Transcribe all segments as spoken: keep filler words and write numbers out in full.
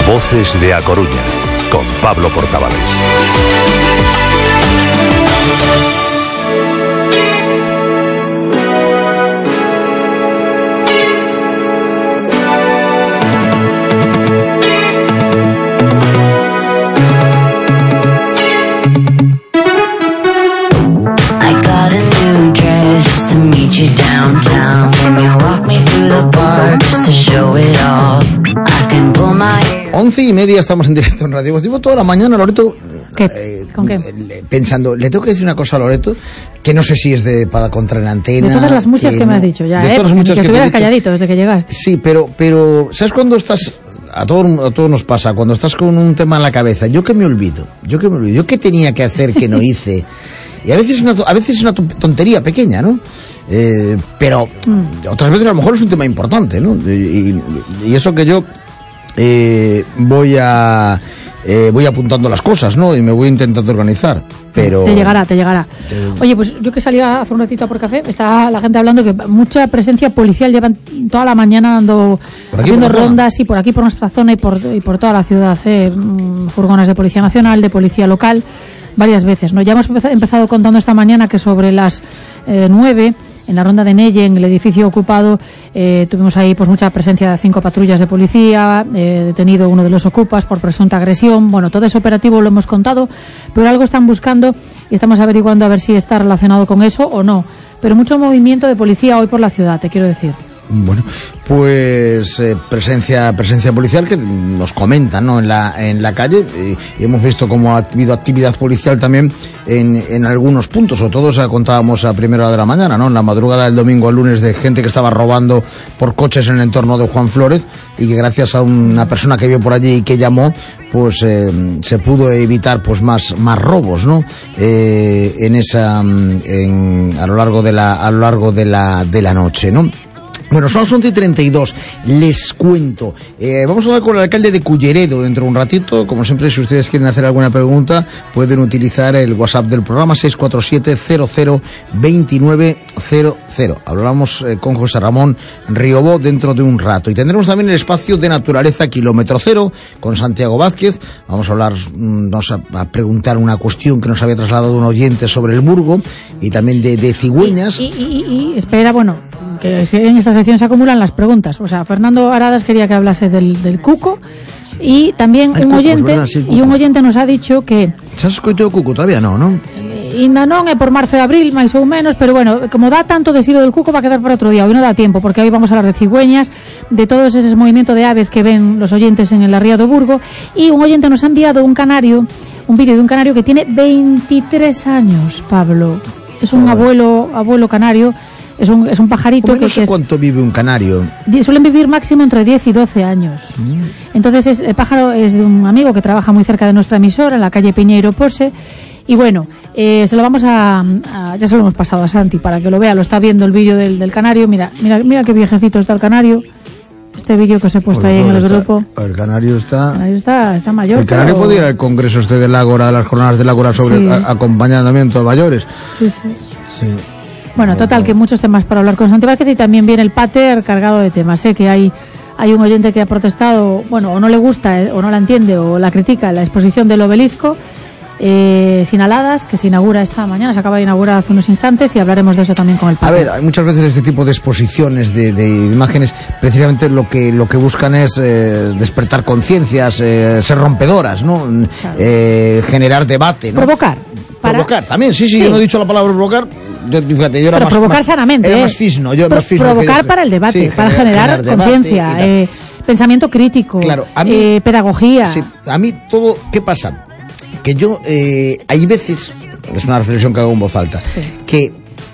Voces de A Coruña, con Pablo Portavales. Once y media estamos en directo en Radio Voz. Llevo toda la mañana, Loreto, ¿Qué? Eh, ¿Con qué? pensando, le tengo que decir una cosa a Loreto, que no sé si es de para contra en antena. De todas las muchas que, que no, me has dicho ya, de ¿eh? todas las muchas que, que, que te he estuvieras dicho. calladito desde que llegaste. Sí, pero, pero ¿sabes cuando estás? A todos a todo nos pasa, cuando estás con un tema en la cabeza, yo que me olvido, yo que me olvido, yo que tenía que hacer que no hice. Y a veces es una, a veces es una tontería pequeña, ¿no? Eh, pero mm. otras veces a lo mejor es un tema importante, ¿no? Y, y, y eso que yo eh, voy a eh, voy apuntando las cosas, ¿no? Y me voy intentando organizar, pero... Te llegará, te llegará. Te... Oye, pues yo que salía hace un ratito por café, está la gente hablando que mucha presencia policial, llevan toda la mañana dando haciendo rondas, y por aquí, por nuestra zona y por, y por toda la ciudad, ¿eh? Furgones de Policía Nacional, de Policía Local, varias veces, ¿no? Ya hemos empezado contando esta mañana que sobre las eh, nueve, en la ronda de Nelle, en el edificio ocupado, eh, tuvimos ahí pues mucha presencia de cinco patrullas de policía, eh, detenido uno de los ocupas por presunta agresión. Bueno, todo ese operativo lo hemos contado, pero algo están buscando y estamos averiguando a ver si está relacionado con eso o no. Pero mucho movimiento de policía hoy por la ciudad, te quiero decir. Bueno, pues eh, presencia presencia policial que nos comentan, ¿no? en la en la calle, eh, y hemos visto cómo ha habido actividad policial también en, en algunos puntos, sobre todo se contábamos a primera hora de la mañana, ¿no? En la madrugada del domingo al lunes, de gente que estaba robando por coches en el entorno de Juan Flórez, y que gracias a una persona que vio por allí y que llamó, pues eh, se pudo evitar pues más más robos, ¿no? Eh, en esa en, a lo largo de la a lo largo de la de la noche, ¿no? Bueno, son las once y treinta y dos, les cuento. Eh, vamos a hablar con el alcalde de Culleredo dentro de un ratito. Como siempre, si ustedes quieren hacer alguna pregunta, pueden utilizar el WhatsApp del programa seis cuatro siete cero cero dos nueve cero cero. Hablamos eh, con José Ramón Riobó dentro de un rato. Y tendremos también el espacio de naturaleza Kilómetro Cero con Santiago Vázquez. Vamos a hablar, vamos a, a preguntar una cuestión que nos había trasladado un oyente sobre el Burgo y también de, de cigüeñas. Y, y, y, y espera, bueno, que en esta sección se acumulan las preguntas. O sea, Fernando Aradas quería que hablase del, del cuco, y también el un cuco, oyente verdad, sí, y un oyente nos ha dicho que ¿se has escoitado o cuco? Todavía no, ¿no? Ainda non é por marzo e abril, máis ou menos, pero bueno, como dá tanto de silo del cuco, va a quedar para otro día. Hoy no da tiempo, porque hoy vamos a hablar de cigüeñas, de todos esos movimientos de aves que ven los oyentes en la Ría do Burgo, y un oyente nos ha enviado un canario, un vídeo de un canario que tiene veintitrés años, Pablo. Es un abuelo abuelo canario. Es un, es un pajarito que, no sé que es, cuánto vive un canario. Suelen vivir máximo entre diez y doce años. Mm. Entonces es, el pájaro es de un amigo que trabaja muy cerca de nuestra emisora, en la calle Piñeiro Pose. Y bueno, eh, se lo vamos a, a... Ya se lo hemos pasado a Santi para que lo vea. Lo está viendo el vídeo del, del canario. Mira, mira, mira qué viejecito está el canario. Este vídeo que os he puesto Hola, ahí en el está, grupo. El canario está... El canario está, está mayor. El canario pero... podía ir al congreso este del Ágora, las jornadas del Ágora sobre sí. a, acompañamiento de mayores. Sí, sí. Sí. Bueno, total, que muchos temas para hablar con Santi Vázquez, y también viene el pater cargado de temas. Sé ¿eh? que hay hay un oyente que ha protestado, bueno, o no le gusta, eh, o no la entiende, o la critica, la exposición del obelisco eh, sin aladas, que se inaugura esta mañana, se acaba de inaugurar hace unos instantes, y hablaremos de eso también con el pater. A ver, hay muchas veces este tipo de exposiciones de, de imágenes, precisamente lo que lo que buscan es eh, despertar conciencias, eh, ser rompedoras, ¿no? Claro. Eh, generar debate, ¿no? Provocar. Para... Provocar, también, sí, sí, sí, yo no he dicho la palabra provocar. Yo, fíjate, yo era pero más, provocar más, sanamente, era eh. más fisno, yo Pro, más fisno provocar que, para el debate, sí, para generar, generar conciencia, eh, pensamiento crítico, claro, a mí, eh, pedagogía. Sí, a mí todo, ¿qué pasa? Que yo, eh, hay veces, es una reflexión que hago en voz alta, sí. que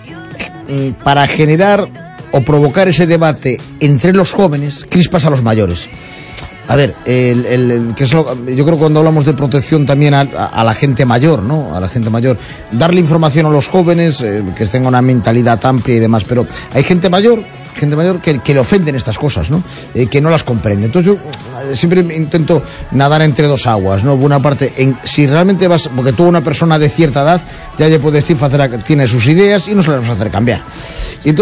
eh, para generar o provocar ese debate entre los jóvenes, crispas a los mayores. A ver, el, el, el, que es lo, yo creo que cuando hablamos de protección también a, a, a la gente mayor, ¿no? A la gente mayor, darle información a los jóvenes, eh, que tengan una mentalidad amplia y demás, pero hay gente mayor, gente mayor que, que le ofenden estas cosas, ¿no? Eh, que no las comprende. Entonces yo eh, siempre intento nadar entre dos aguas, ¿no? Por una parte, en, si realmente vas, porque tú, una persona de cierta edad, ya le puedes decir, hacer, tiene sus ideas y no se las vas a hacer cambiar. Y entonces,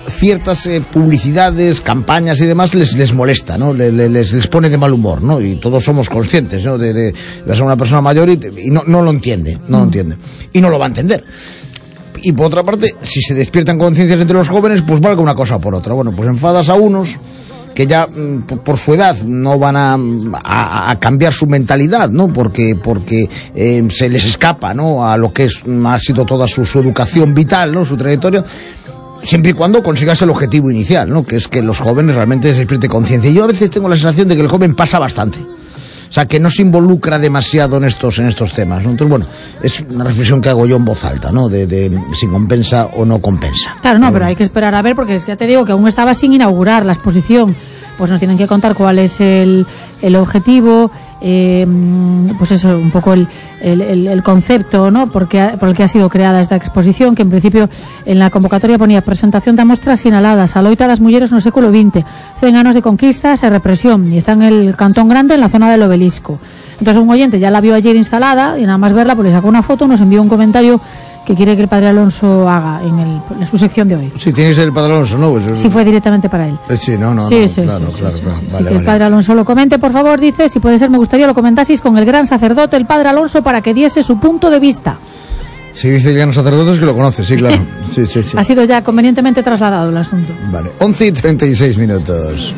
ciertas eh, publicidades, campañas y demás les les molesta, ¿no? Les, les, les pone de mal humor, ¿no? Y todos somos conscientes, ¿no? De, de, de ser una persona mayor y, y no, no lo entiende, no lo entiende. Y no lo va a entender. Y por otra parte, si se despiertan conciencias entre los jóvenes, pues valga una cosa por otra. Bueno, pues enfadas a unos que ya por su edad no van a, a, a cambiar su mentalidad, ¿no? Porque porque eh, se les escapa, ¿no? A lo que es, ha sido toda su, su educación vital, ¿no? Su trayectoria, siempre y cuando consigas el objetivo inicial, ¿no? Que es que los jóvenes realmente se despierte conciencia. Y yo a veces tengo la sensación de que el joven pasa bastante. O sea, que no se involucra demasiado en estos en estos temas, ¿no? Entonces, bueno, es una reflexión que hago yo en voz alta, ¿no? De, de si compensa o no compensa. Claro, no, pero, pero hay que esperar a ver, porque es que ya te digo que aún estaba sin inaugurar la exposición. Pues nos tienen que contar cuál es el, el objetivo, eh, pues eso, un poco el, el, el concepto, ¿no? Porque, por el que ha sido creada esta exposición, que en principio en la convocatoria ponía presentación de mostras sinaladas a loita das mulleres no século vinte, cen anos de conquistas e represión, y está en el Cantón Grande, en la zona del Obelisco. Entonces un oyente ya la vio ayer instalada, y nada más verla, pues le sacó una foto, nos envió un comentario que quiere que el padre Alonso haga en, el, en su sección de hoy. Sí, tiene que ser el padre Alonso, ¿no? Pues, sí, fue directamente para él. Eh, sí, no, no, sí, no, sí, claro, sí, claro, sí, claro. Sí, vale, sí, que vale. el padre Alonso lo comente, por favor, dice, si puede ser, me gustaría lo comentaseis con el gran sacerdote, el padre Alonso, para que diese su punto de vista. Sí, dice el gran sacerdote, es que lo conoce, sí, claro. Sí, sí, sí. Ha sido ya convenientemente trasladado el asunto. Vale, once y treinta y seis minutos.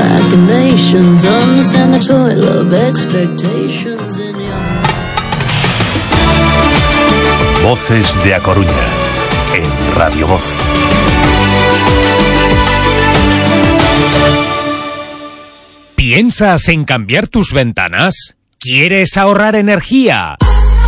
Voces de A Coruña, en Radio Voz. ¿Piensas en cambiar tus ventanas? ¿Quieres ahorrar energía?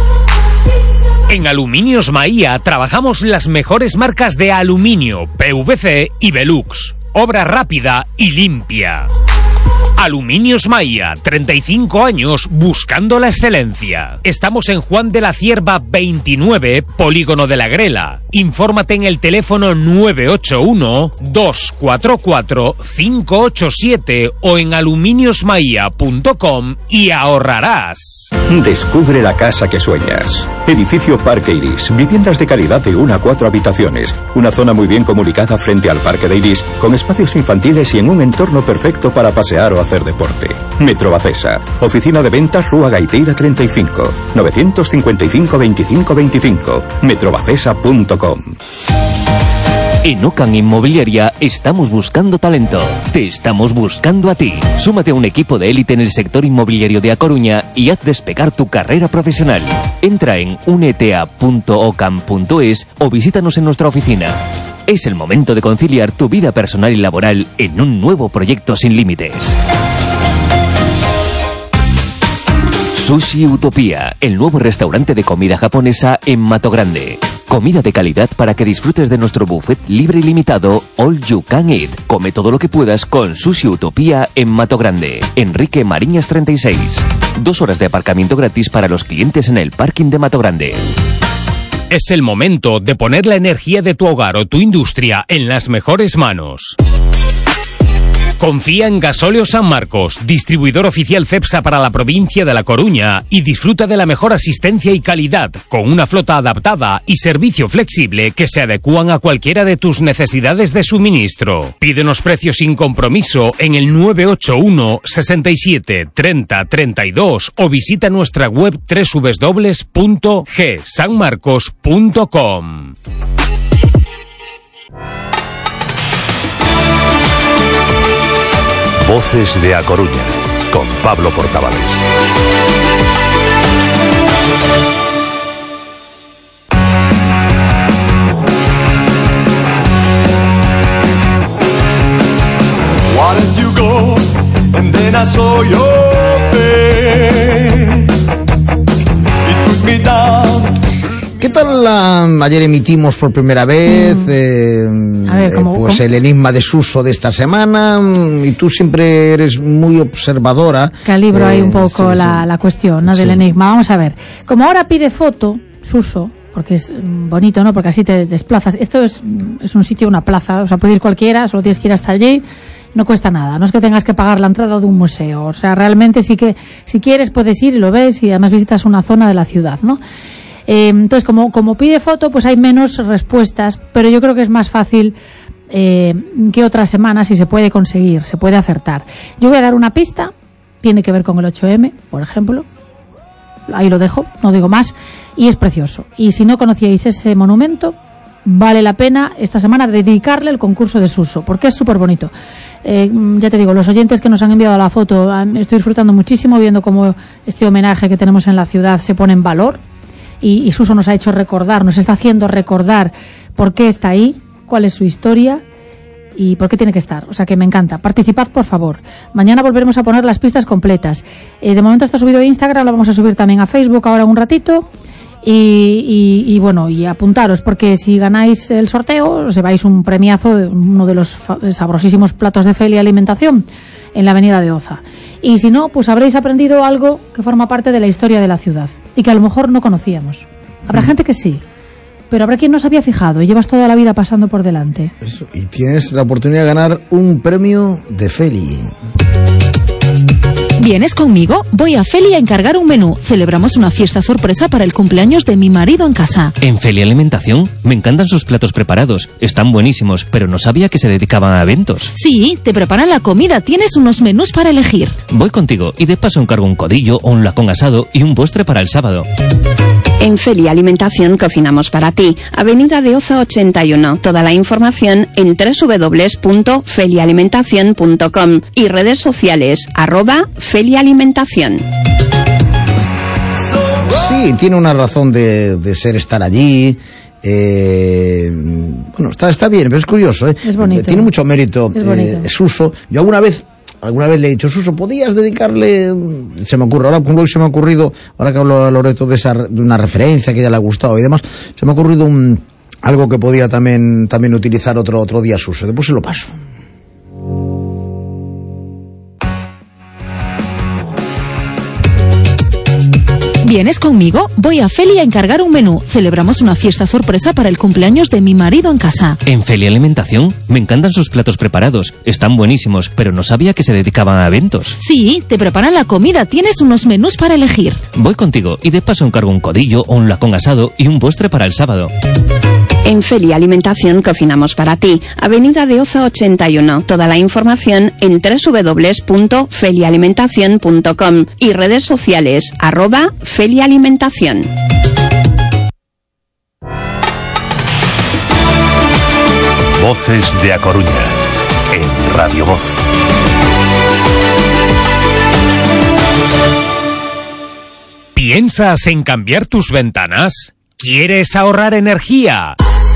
En Aluminios Maía trabajamos las mejores marcas de aluminio, P V C y Velux. Obra rápida y limpia. Aluminios Maía, treinta y cinco años buscando la excelencia. Estamos en Juan de la Cierva veintinueve, Polígono de la Grela. Infórmate en el teléfono nueve ocho uno, dos cuatro cuatro, cinco ocho siete o en aluminios maía punto com y ahorrarás. Descubre la casa que sueñas. Edificio Parque Iris. Viviendas de calidad de una a cuatro habitaciones. Una zona muy bien comunicada frente al Parque de Iris, con espacios infantiles y en un entorno perfecto para pasear o hacer deporte. Metro Bacesa. Oficina de ventas Rúa Gaiteira treinta y cinco. novecientos cincuenta y cinco, veinticinco veinticinco. metrobacesa punto com. En Ocan Inmobiliaria estamos buscando talento. Te estamos buscando a ti. Súmate a un equipo de élite en el sector inmobiliario de A Coruña y haz despegar tu carrera profesional. Entra en unetea punto ocan punto es o visítanos en nuestra oficina. Es el momento de conciliar tu vida personal y laboral en un nuevo proyecto sin límites. Sushi Utopía, el nuevo restaurante de comida japonesa en Mato Grande. Comida de calidad para que disfrutes de nuestro buffet libre y limitado All You Can Eat. Come todo lo que puedas con Sushi Utopía en Mato Grande. Enrique Mariñas treinta y seis. Dos horas de aparcamiento gratis para los clientes en el parking de Mato Grande. Es el momento de poner la energía de tu hogar o tu industria en las mejores manos. Confía en Gasóleo San Marcos, distribuidor oficial Cepsa para la provincia de La Coruña, y disfruta de la mejor asistencia y calidad, con una flota adaptada y servicio flexible que se adecúan a cualquiera de tus necesidades de suministro. Pídenos precios sin compromiso en el nueve ocho uno, sesenta y siete, treinta, treinta y dos o visita nuestra web doble u doble u doble u punto g san marcos punto com. Voces de A Coruña, con Pablo Portavales. Why did you go? And then I saw your face. It took me down. ¿Qué tal? Uh, ayer emitimos por primera vez eh, A ver, ¿cómo, eh, pues cómo? el enigma de Suso de esta semana, y tú siempre eres muy observadora. Calibro eh, ahí un poco sí, la, sí. la cuestión, ¿no? Del Sí. enigma. Vamos a ver. Como ahora pide foto, Suso, porque es bonito, ¿no? Porque así te desplazas. Esto es, es un sitio, una plaza, o sea, puede ir cualquiera, solo tienes que ir hasta allí. No cuesta nada, no es que tengas que pagar la entrada de un museo. O sea, realmente sí que, si quieres, puedes ir y lo ves, y además visitas una zona de la ciudad, ¿no? Eh, entonces, como, como pide foto, pues hay menos respuestas, pero yo creo que es más fácil eh, que otras semanas, y se puede conseguir, se puede acertar. Yo voy a dar una pista, tiene que ver con el ocho eme, por ejemplo. Ahí lo dejo, no digo más, y es precioso. Y si no conocíais ese monumento, vale la pena esta semana dedicarle el concurso de Suso, porque es súper bonito. Eh, ya te digo, los oyentes que nos han enviado la foto, estoy disfrutando muchísimo viendo cómo este homenaje que tenemos en la ciudad se pone en valor, y, y Suso nos ha hecho recordar, nos está haciendo recordar por qué está ahí, cuál es su historia y por qué tiene que estar. O sea que me encanta. Participad, por favor. Mañana volveremos a poner las pistas completas. Eh, de momento está subido a Instagram, lo vamos a subir también a Facebook ahora un ratito. Y, y, y bueno, y apuntaros, porque si ganáis el sorteo, os lleváis un premiazo de uno de los sabrosísimos platos de Feli Alimentación en la avenida de Oza. Y si no, pues habréis aprendido algo que forma parte de la historia de la ciudad y que a lo mejor no conocíamos. Habrá mm. gente que sí, pero habrá quien no se había fijado y llevas toda la vida pasando por delante. Eso, y tienes la oportunidad de ganar un premio de Feli. ¿Vienes conmigo? Voy a Feli a encargar un menú. Celebramos una fiesta sorpresa para el cumpleaños de mi marido en casa. ¿En Feli Alimentación? Me encantan sus platos preparados. Están buenísimos, pero no sabía que se dedicaban a eventos. Sí, te preparan la comida. Tienes unos menús para elegir. Voy contigo y de paso encargo un codillo o un lacón asado y un postre para el sábado. En Feli Alimentación cocinamos para ti. Avenida de Oza ochenta y uno. Toda la información en doble u doble u doble u punto feli alimentación punto com y redes sociales arroba Feli Alimentación. Sí, tiene una razón de, de ser estar allí. Eh, bueno, está, está bien, pero es curioso, ¿eh? Es bonito. Tiene mucho mérito. Es bonito. Eh, Suso. Yo alguna vez... Alguna vez le he dicho, Suso, ¿podías dedicarle? Se me ocurre, ahora como se me ha ocurrido, ahora que hablo a Loreto de, esa, de una referencia que a ella le ha gustado y demás, se me ha ocurrido un, algo que podía también, también utilizar otro, otro día Suso. Después se lo paso. ¿Vienes conmigo? Voy a Feli a encargar un menú. Celebramos una fiesta sorpresa para el cumpleaños de mi marido en casa. ¿En Feli Alimentación? Me encantan sus platos preparados. Están buenísimos, pero no sabía que se dedicaban a eventos. Sí, te preparan la comida. Tienes unos menús para elegir. Voy contigo y de paso encargo un codillo o un lacón asado y un postre para el sábado. En Feli Alimentación cocinamos para ti. Avenida de Oza ochenta y uno. Toda la información en doble u doble u doble u punto feli alimentación punto com y redes sociales arroba Feli Alimentación. Voces de A Coruña en Radio Voz. ¿Piensas en cambiar tus ventanas? ¿Quieres ahorrar energía?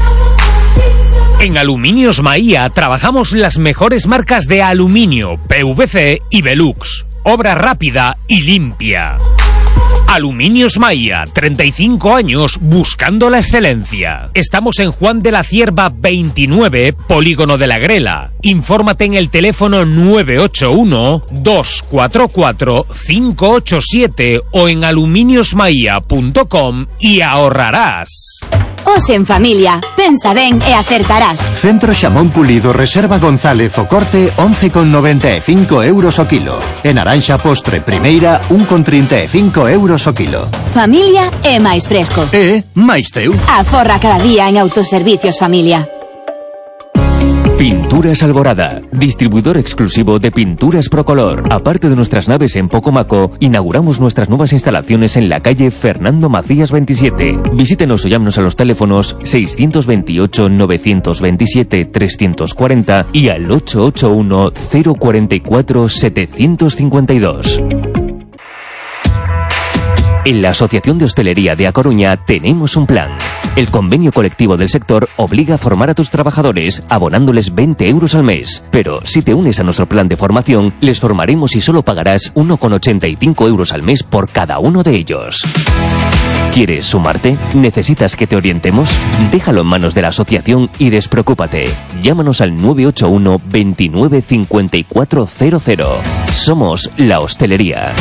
En Aluminios Maía trabajamos las mejores marcas de aluminio, P V C y Velux. Obra rápida y limpia. Aluminios Maía, treinta y cinco años buscando la excelencia. Estamos en Juan de la Cierva veintinueve, Polígono de la Grela. Infórmate en el teléfono nueve ocho uno, dos cuatro cuatro, cinco ocho siete o en aluminios maía punto com y ahorrarás. Os en familia, pensa ben e acertarás. Centro Xamón Pulido Reserva González o corte once con noventa e cinco euros o kilo. En Aranxa Postre Primeira un con trinta e cinco euros o kilo. Familia é máis fresco. É máis teu. Aforra cada día en Autoservicios Familia. Pinturas Alborada, distribuidor exclusivo de pinturas Procolor. Aparte de nuestras naves en Pocomaco, inauguramos nuestras nuevas instalaciones en la calle Fernando Macías veintisiete. Visítenos o llámenos a los teléfonos seiscientos veintiocho, novecientos veintisiete, trescientos cuarenta y al ocho ocho uno, cero cuarenta y cuatro, setecientos cincuenta y dos. En la Asociación de Hostelería de A Coruña tenemos un plan. El convenio colectivo del sector obliga a formar a tus trabajadores abonándoles veinte euros al mes. Pero si te unes a nuestro plan de formación, les formaremos y solo pagarás uno con ochenta y cinco euros al mes por cada uno de ellos. ¿Quieres sumarte? ¿Necesitas que te orientemos? Déjalo en manos de la asociación y despreocúpate. Llámanos al nueve ocho uno, veintinueve, cincuenta y cuatro cero cero. Somos la hostelería.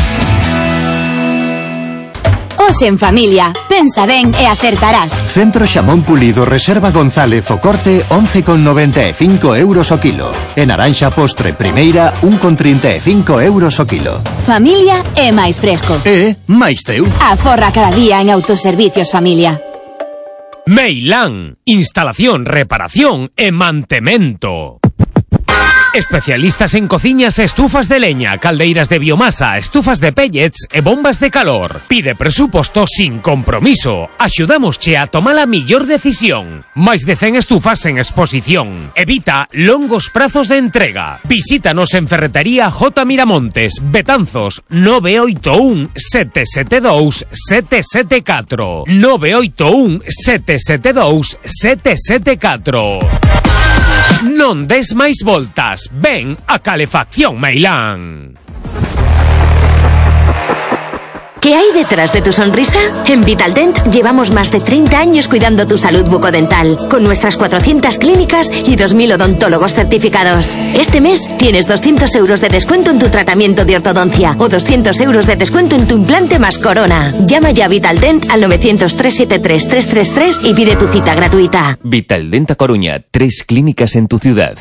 Os en familia, pensa ben e acertarás. Centro Xamón Pulido Reserva González o corte once con noventa e cinco euros o kilo. En Aranxa Postre Primeira un con trinta e cinco euros o kilo. Familia é máis fresco. É máis teu. Aforra cada día en Autoservicios Familia. Meilán, instalación, reparación e mantemento. Especialistas en cociñas e estufas de leña, caldeiras de biomasa, estufas de pellets e bombas de calor. Pide presuposto sin compromiso. Axudámosche a tomar a millor decisión. Máis de cen estufas en exposición. Evita longos prazos de entrega. Visítanos en Ferretería J. Miramontes, Betanzos, nove oito un sete sete dous sete sete catro. nove oito un sete sete dous sete sete catro. Non des máis voltas, ven a Calefacción Meilán. ¿Qué hay detrás de tu sonrisa? En Vitaldent llevamos más de treinta años cuidando tu salud bucodental, con nuestras cuatrocientas clínicas y dos mil odontólogos certificados. Este mes tienes doscientos euros de descuento en tu tratamiento de ortodoncia o doscientos euros de descuento en tu implante más corona. Llama ya a Vitaldent al novecientos, trescientos setenta y tres, trescientos treinta y tres y pide tu cita gratuita. Vitaldent a Coruña, tres clínicas en tu ciudad.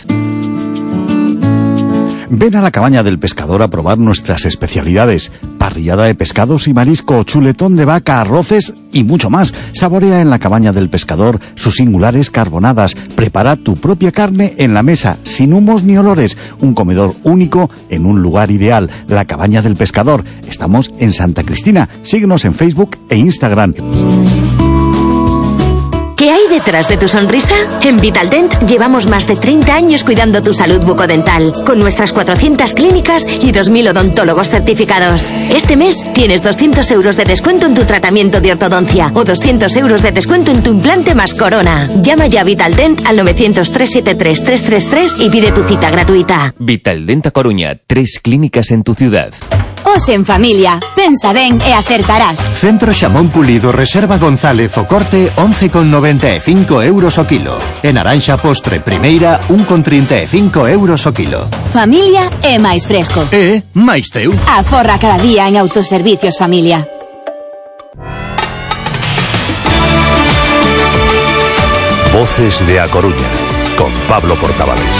Ven a la Cabaña del Pescador a probar nuestras especialidades: parrillada de pescados y marisco, chuletón de vaca, arroces y mucho más. Saborea en la Cabaña del Pescador sus singulares carbonadas. Prepara tu propia carne en la mesa, sin humos ni olores. Un comedor único en un lugar ideal. La Cabaña del Pescador. Estamos en Santa Cristina. Síguenos en Facebook e Instagram. ¿Qué hay detrás de tu sonrisa? En Vitaldent llevamos más de treinta años cuidando tu salud bucodental, con nuestras cuatrocientas clínicas y dos mil odontólogos certificados. Este mes tienes doscientos euros de descuento en tu tratamiento de ortodoncia o doscientos euros de descuento en tu implante más corona. Llama ya a Vitaldent al novecientos, trescientos setenta y tres, trescientos treinta y tres y pide tu cita gratuita. Vitaldent a Coruña, tres clínicas en tu ciudad. Os en familia, pensa ben e acertarás. Centro Xamón Pulido Reserva González o corte once con noventa e cinco euros o kilo. En Aranxa Postre Primeira un con trinta e cinco euros o kilo. Familia é máis fresco. É máis teu. Aforra cada día en Autoservicios Familia. Voces de A Coruña, con Pablo Portavales.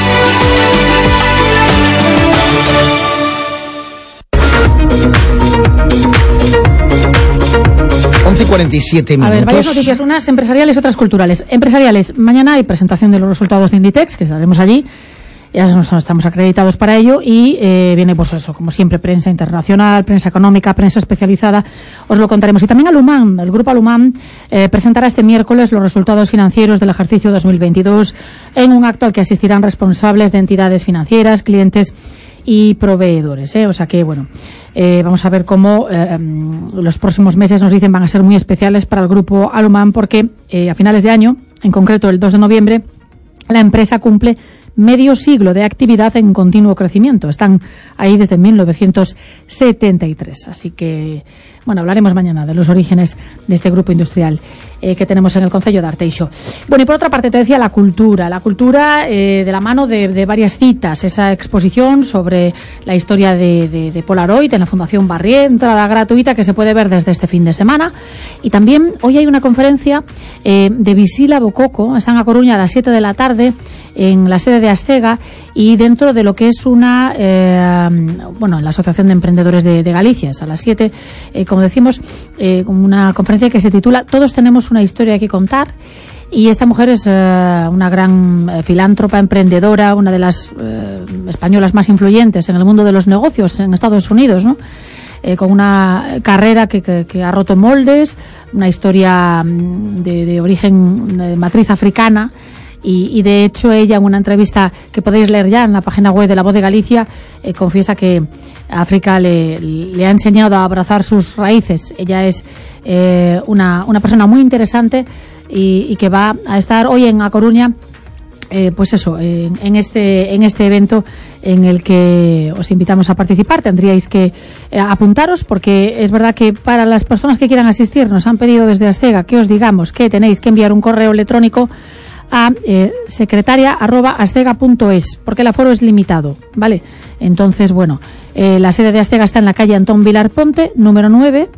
once y cuarenta y siete minutos. A ver, varias noticias, unas empresariales, otras culturales. Empresariales, mañana hay presentación de los resultados de Inditex, que estaremos allí, ya nos, estamos acreditados para ello, y eh, viene pues eso, como siempre, prensa internacional, prensa económica, prensa especializada, os lo contaremos. Y también Aluman, el grupo Aluman eh, presentará este miércoles los resultados financieros del ejercicio dos mil veintidós en un acto al que asistirán responsables de entidades financieras, clientes y proveedores, ¿eh? O sea que, bueno, eh, vamos a ver cómo eh, los próximos meses, nos dicen, van a ser muy especiales para el grupo Aluman, porque eh, a finales de año, en concreto el dos de noviembre, la empresa cumple medio siglo de actividad en continuo crecimiento. Están ahí desde mil novecientos setenta y tres. Así que, bueno, hablaremos mañana de los orígenes de este grupo industrial eh, que tenemos en el concello de Arteixo. Bueno, y por otra parte te decía la cultura. La cultura eh, de la mano de, de varias citas. Esa exposición sobre la historia de, de, de Polaroid en la Fundación Barrié, entrada gratuita que se puede ver desde este fin de semana. Y también hoy hay una conferencia eh, de Visila Bococo. Están a Coruña a las siete de la tarde en la sede de Astega y dentro de lo que es una, eh, bueno, la Asociación de Emprendedores de, de Galicia. Es a las siete, eh, como decimos, eh, una conferencia que se titula Todos tenemos una historia que contar. Y esta mujer es eh, una gran eh, filántropa, emprendedora, una de las eh, españolas más influyentes en el mundo de los negocios en Estados Unidos, ¿no? Eh, con una carrera que, que, que ha roto moldes, una historia de, de origen de matriz africana. Y, y de hecho ella, en una entrevista que podéis leer ya en la página web de La Voz de Galicia, eh, confiesa que África le, le ha enseñado a abrazar sus raíces. Ella es eh, una, una persona muy interesante y, y que va a estar hoy en A Coruña, eh, pues eso, en, en este en este evento en el que os invitamos a participar. Tendríais que eh, apuntaros, porque es verdad que para las personas que quieran asistir nos han pedido desde Astega que os digamos que tenéis que enviar un correo electrónico a eh, secretaria arroba astega punto es, porque el aforo es limitado, ¿vale? Entonces, bueno, eh, la sede de Astega está en la calle Antón Vilar Ponte, número nueve,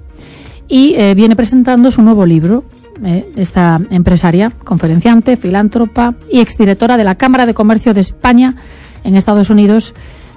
y eh, viene presentando su nuevo libro, eh, esta empresaria, conferenciante, filántropa y exdirectora de la Cámara de Comercio de España en Estados Unidos,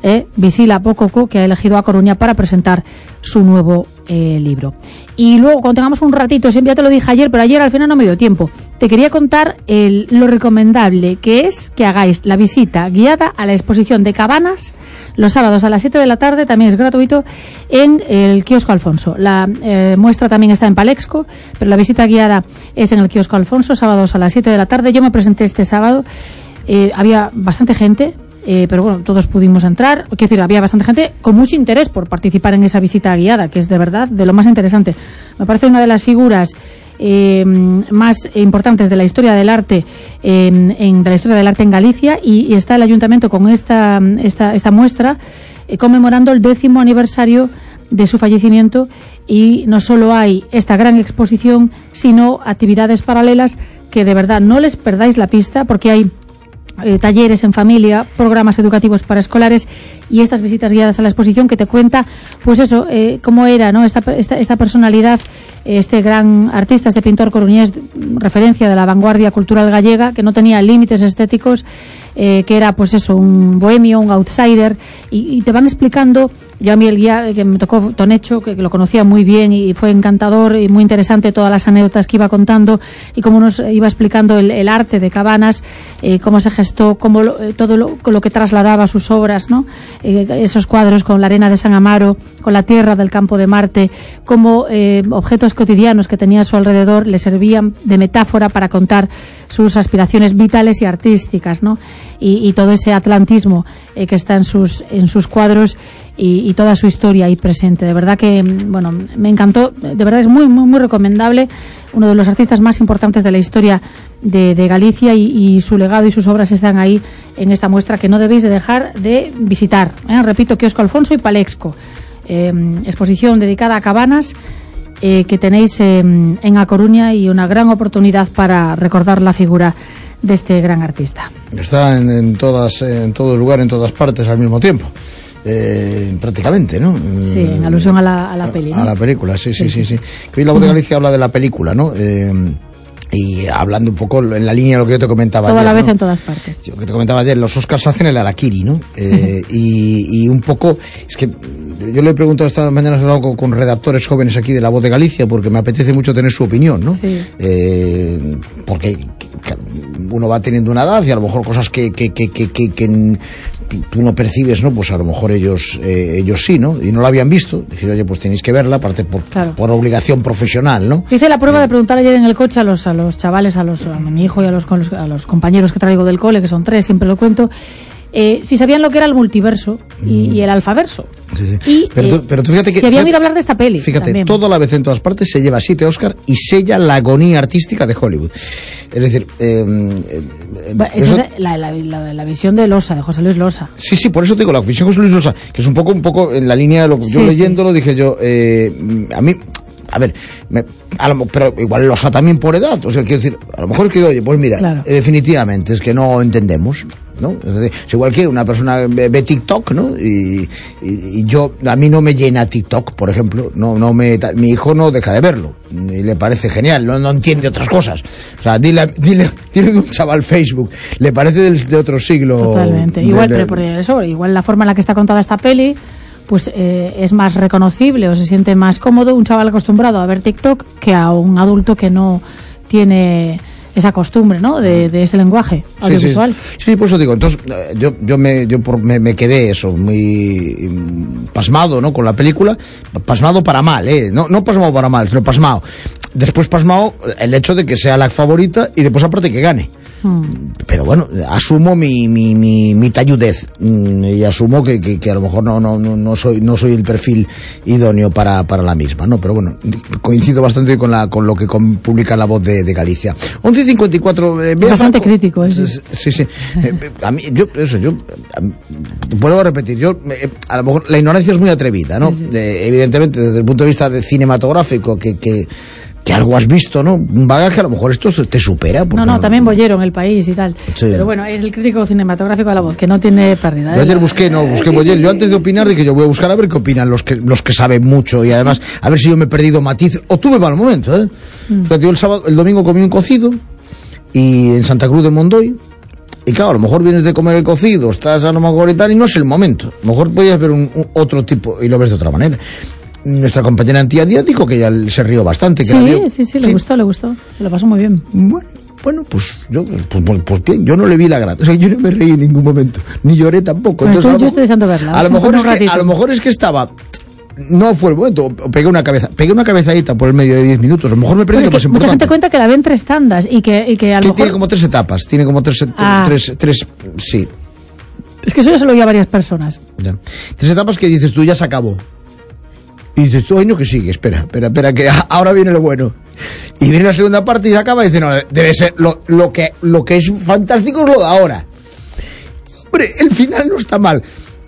eh, Visila Pococo, que ha elegido a Coruña para presentar su nuevo eh, libro. Y luego, cuando tengamos un ratito, siempre ya te lo dije ayer, pero ayer al final no me dio tiempo, te quería contar el, lo recomendable que es que hagáis la visita guiada a la exposición de Cabanas los sábados a las siete de la tarde, también es gratuito, en el kiosco Alfonso. La eh, muestra también está en Palexco, pero la visita guiada es en el kiosco Alfonso, sábados a las siete de la tarde. Yo me presenté este sábado, eh, había bastante gente, eh, pero bueno, todos pudimos entrar. Quiero decir, había bastante gente con mucho interés por participar en esa visita guiada, que es de verdad de lo más interesante. Me parece una de las figuras Eh, más importantes de la historia del arte en, en, de la historia del arte en Galicia, y, y está el ayuntamiento con esta, esta, esta muestra eh, conmemorando el décimo aniversario de su fallecimiento, y no solo hay esta gran exposición, sino actividades paralelas que de verdad no les perdáis la pista, porque hay Eh, talleres en familia, programas educativos para escolares y estas visitas guiadas a la exposición que te cuenta, pues eso, eh, cómo era, ¿no? Esta, esta, esta personalidad, este gran artista, este pintor coruñés, referencia de la vanguardia cultural gallega, que no tenía límites estéticos, eh, que era, pues eso, un bohemio, un outsider, y, y te van explicando. Yo a mí el guía que me tocó, Tonecho, que, que lo conocía muy bien y fue encantador y muy interesante todas las anécdotas que iba contando y cómo nos iba explicando el, el arte de Cabanas, eh, cómo se gestó, cómo lo, eh, todo lo, lo que trasladaba sus obras, ¿no? Eh, esos cuadros con la arena de San Amaro, con la tierra del campo de Marte, cómo eh, objetos cotidianos que tenía a su alrededor le servían de metáfora para contar sus aspiraciones vitales y artísticas, ¿no? Y, y todo ese atlantismo eh, que está en sus, en sus cuadros, y, y toda su historia ahí presente. De verdad que, bueno, me encantó. De verdad es muy, muy, muy recomendable. Uno de los artistas más importantes de la historia de, de Galicia, y, y su legado y sus obras están ahí en esta muestra que no debéis de dejar de visitar. ¿eh? Repito, kiosco Alfonso y Palexco. Eh, exposición dedicada a Cabanas, eh, que tenéis eh, en A Coruña, y una gran oportunidad para recordar la figura de este gran artista. Está en, en todas, en todo lugar, en todas partes al mismo tiempo. Eh, prácticamente, ¿no? Sí, en alusión a la, a la peli, ¿no? A la película, sí, sí, sí, sí. sí. Que hoy La Voz de Galicia habla de la película, ¿no? Eh, y hablando un poco en la línea de lo que yo te comentaba Toda ayer. la vez, ¿no? En todas partes. Lo que te comentaba ayer, los Oscars hacen el harakiri, ¿no? Eh, y, y un poco, es que yo le he preguntado esta mañana, he hablado con, con redactores jóvenes aquí de La Voz de Galicia, porque me apetece mucho tener su opinión, ¿no? Sí. Eh, porque uno va teniendo una edad y a lo mejor cosas que, que, que, que, que, que tú no percibes, ¿no? Pues a lo mejor ellos eh, ellos sí, ¿no? Y no la habían visto. Dije, oye, pues tenéis que verla, aparte por, claro. por obligación profesional, ¿no? Hice la prueba eh. de preguntar ayer en el coche a los a los chavales, a los a mi hijo y a los, a los compañeros que traigo del cole, que son tres, siempre lo cuento, eh, si sabían lo que era el multiverso y, mm. y el alfaverso. Sí, sí. Y pero, tú, eh, pero tú fíjate que... si habían fíjate, oído hablar de esta peli. Fíjate, también. todo a la vez en todas partes se lleva siete Oscar y sella la agonía artística de Hollywood. Es decir... Eh, eh, bueno, eso, esa es la, la, la, la visión de Losa, de José Luis Losa. Sí, sí, por eso te digo, la visión de José Luis Losa, que es un poco un poco en la línea de lo que sí, yo leyéndolo, sí. dije yo, eh, a mí... A ver, me, a lo, pero igual Losa también por edad, o sea, quiero decir, a lo mejor es que, oye, pues mira, claro. eh, definitivamente es que no entendemos, ¿no? Es, decir, es igual que una persona ve, ve TikTok, ¿no? Y, y, y yo, a mí no me llena TikTok, por ejemplo, no, no me, mi hijo no deja de verlo, y le parece genial, no, no entiende otras cosas. O sea, dile, dile, dile de un chaval Facebook, le parece del, de otro siglo. Totalmente, de, igual, de, pero por eso, igual la forma en la que está contada esta peli, pues eh, es más reconocible o se siente más cómodo un chaval acostumbrado a ver TikTok que a un adulto que no tiene esa costumbre, ¿no? De, de ese lenguaje audiovisual. Sí, sí, sí, por eso digo, entonces yo yo me yo por, me, me quedé eso muy um, pasmado, ¿no? Con la película, pasmado para mal, eh, no no pasmado para mal, sino pasmado. Después pasmado el hecho de que sea la favorita y después aparte que gane. Pero bueno, asumo mi mi mi, mi talludez y asumo que, que, que a lo mejor no no no soy no soy el perfil idóneo para, para la misma, ¿no? Pero bueno, coincido bastante con la con lo que con, publica La Voz de, de Galicia. once cincuenta y cuatro eh, bastante Franco, crítico, ¿eh? Sí, sí. sí. Eh, a mí yo eso yo a, vuelvo a repetir, yo eh, a lo mejor la ignorancia es muy atrevida, ¿no? Sí, sí. Eh, evidentemente desde el punto de vista de cinematográfico que que que algo has visto, ¿no? Un bagaje, a lo mejor esto te supera. No, no, también Bollero en El País y tal. Sí. Pero bueno, es el crítico cinematográfico de La Voz, que no tiene pérdida. ¿eh? Yo ayer busqué, no, busqué sí, Bollero. Sí, sí, yo antes de opinar dije, yo voy a buscar a ver qué opinan los que los que saben mucho y además, a ver si yo me he perdido matiz o tuve mal momento, ¿eh? Mm. Fíjate, yo el sábado, el domingo comí un cocido y en Santa Cruz de Mondoy Y claro, a lo mejor vienes de comer el cocido, estás a lo mejor y tal, y no es el momento. A lo mejor podías ver un, un otro tipo y lo ves de otra manera. Nuestra compañera antiadía dijo que ya se rió bastante. Que sí, la vio. sí, sí, le sí. gustó, le gustó. Se lo pasó muy bien. Bueno, bueno pues yo, pues, pues bien, yo no le vi la grata. O sea, yo no me reí en ningún momento, ni lloré tampoco. Bueno, Entonces, tú, yo estoy deseando verla. A lo, mejor es que, a lo mejor es que estaba... No fue el momento, pegué una cabeza, pegué una cabezadita por el medio de diez minutos, a lo mejor me perdí lo más importante. Mucha gente cuenta que la ve en tres tandas y que, y que a lo que mejor... tiene como tres etapas, tiene como tres, ah. tres, tres, sí. Es que eso ya se lo oí a varias personas. Ya. Tres etapas que dices tú, ya se acabó. Y dices tú, ay no, que sigue, espera, espera, espera, que ahora viene lo bueno. Y viene la segunda parte y se acaba y dice, no, debe ser, lo, lo, que, lo que es fantástico es lo de ahora. Hombre, el final no está mal.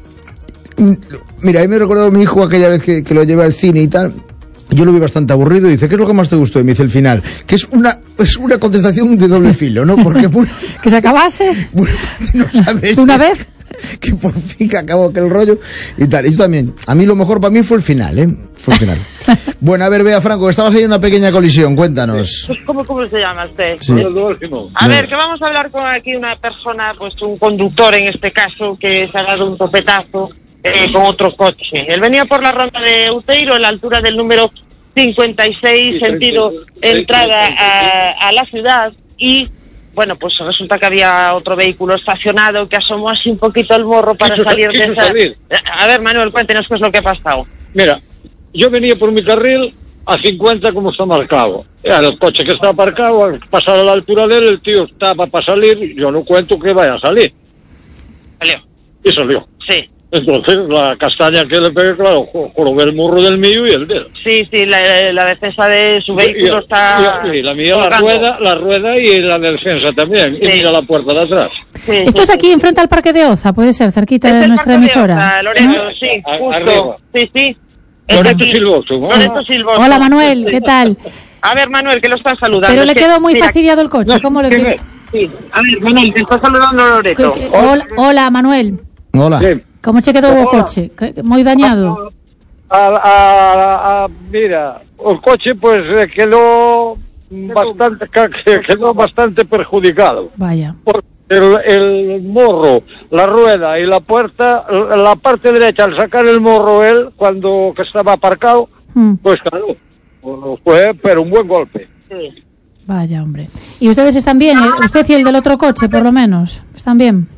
Mira, ahí me recordó mi hijo aquella vez que, que lo llevé al cine y tal. Yo lo vi bastante aburrido y dice, ¿qué es lo que más te gustó? Y me dice el final, que es una es una contestación de doble filo, ¿no? Porque por, que se acabase no sabes una vez que por fin acabó aquel rollo y tal. Y yo también, a mí lo mejor para mí fue el final, ¿eh? Fue el final. Bueno, a ver, Bea Franco, estabas ahí en una pequeña colisión, cuéntanos. ¿Cómo, cómo se llama usted? Sí. A ver, que vamos a hablar con aquí una persona, pues un conductor en este caso, que se ha dado un topetazo Eh, con otro coche. Él venía por la ronda de Outeiro a la altura del número cincuenta y seis, sentido entrada a, a la ciudad, y bueno, pues resulta que había otro vehículo estacionado que asomó así un poquito el morro para salir de esa... Salir. A ver, Manuel, cuéntenos qué es lo que ha pasado. Mira, yo venía por mi carril a cincuenta como está marcado. Era el coche que está aparcado, al pasar a la altura de él, el tío estaba para salir, yo no cuento que vaya a salir. Salió. Y salió. Sí. Entonces, la castaña que le pegué, claro, jorobé el morro del mío y el de él. Sí, sí, la, la defensa de su vehículo y, está... Y, y la mía, la rueda, la rueda y la defensa también. Sí. Y mira la puerta de atrás. Sí, Esto sí, es aquí, sí. enfrente al Parque de Oza, puede ser, cerquita de nuestra emisora. De Oza, Loreto, ¿no? Sí, justo. Arriba. Sí, sí. Loreto Silvoso. ¿no? Loreto Silvoso. Hola, Manuel, sí. ¿Qué tal? A ver, Manuel, que lo están saludando. Pero le es quedó que, muy mira, fastidiado el coche, no, ¿cómo le quedó? Sí, a ver, Manuel, te está saludando Loreto. ¿Qué, qué? Hola, hola, Manuel. Hola. Sí. ¿Cómo se quedó el coche? ¿Muy dañado? A, a, a, mira, el coche pues quedó bastante quedó bastante perjudicado. Vaya. Porque el, el morro, la rueda y la puerta, la parte derecha, al sacar el morro él, cuando que estaba aparcado, hmm. pues claro, fue pero un buen golpe. Sí. Vaya, hombre. ¿Y ustedes están bien? ¿Usted y el del otro coche, por lo menos? ¿Están bien?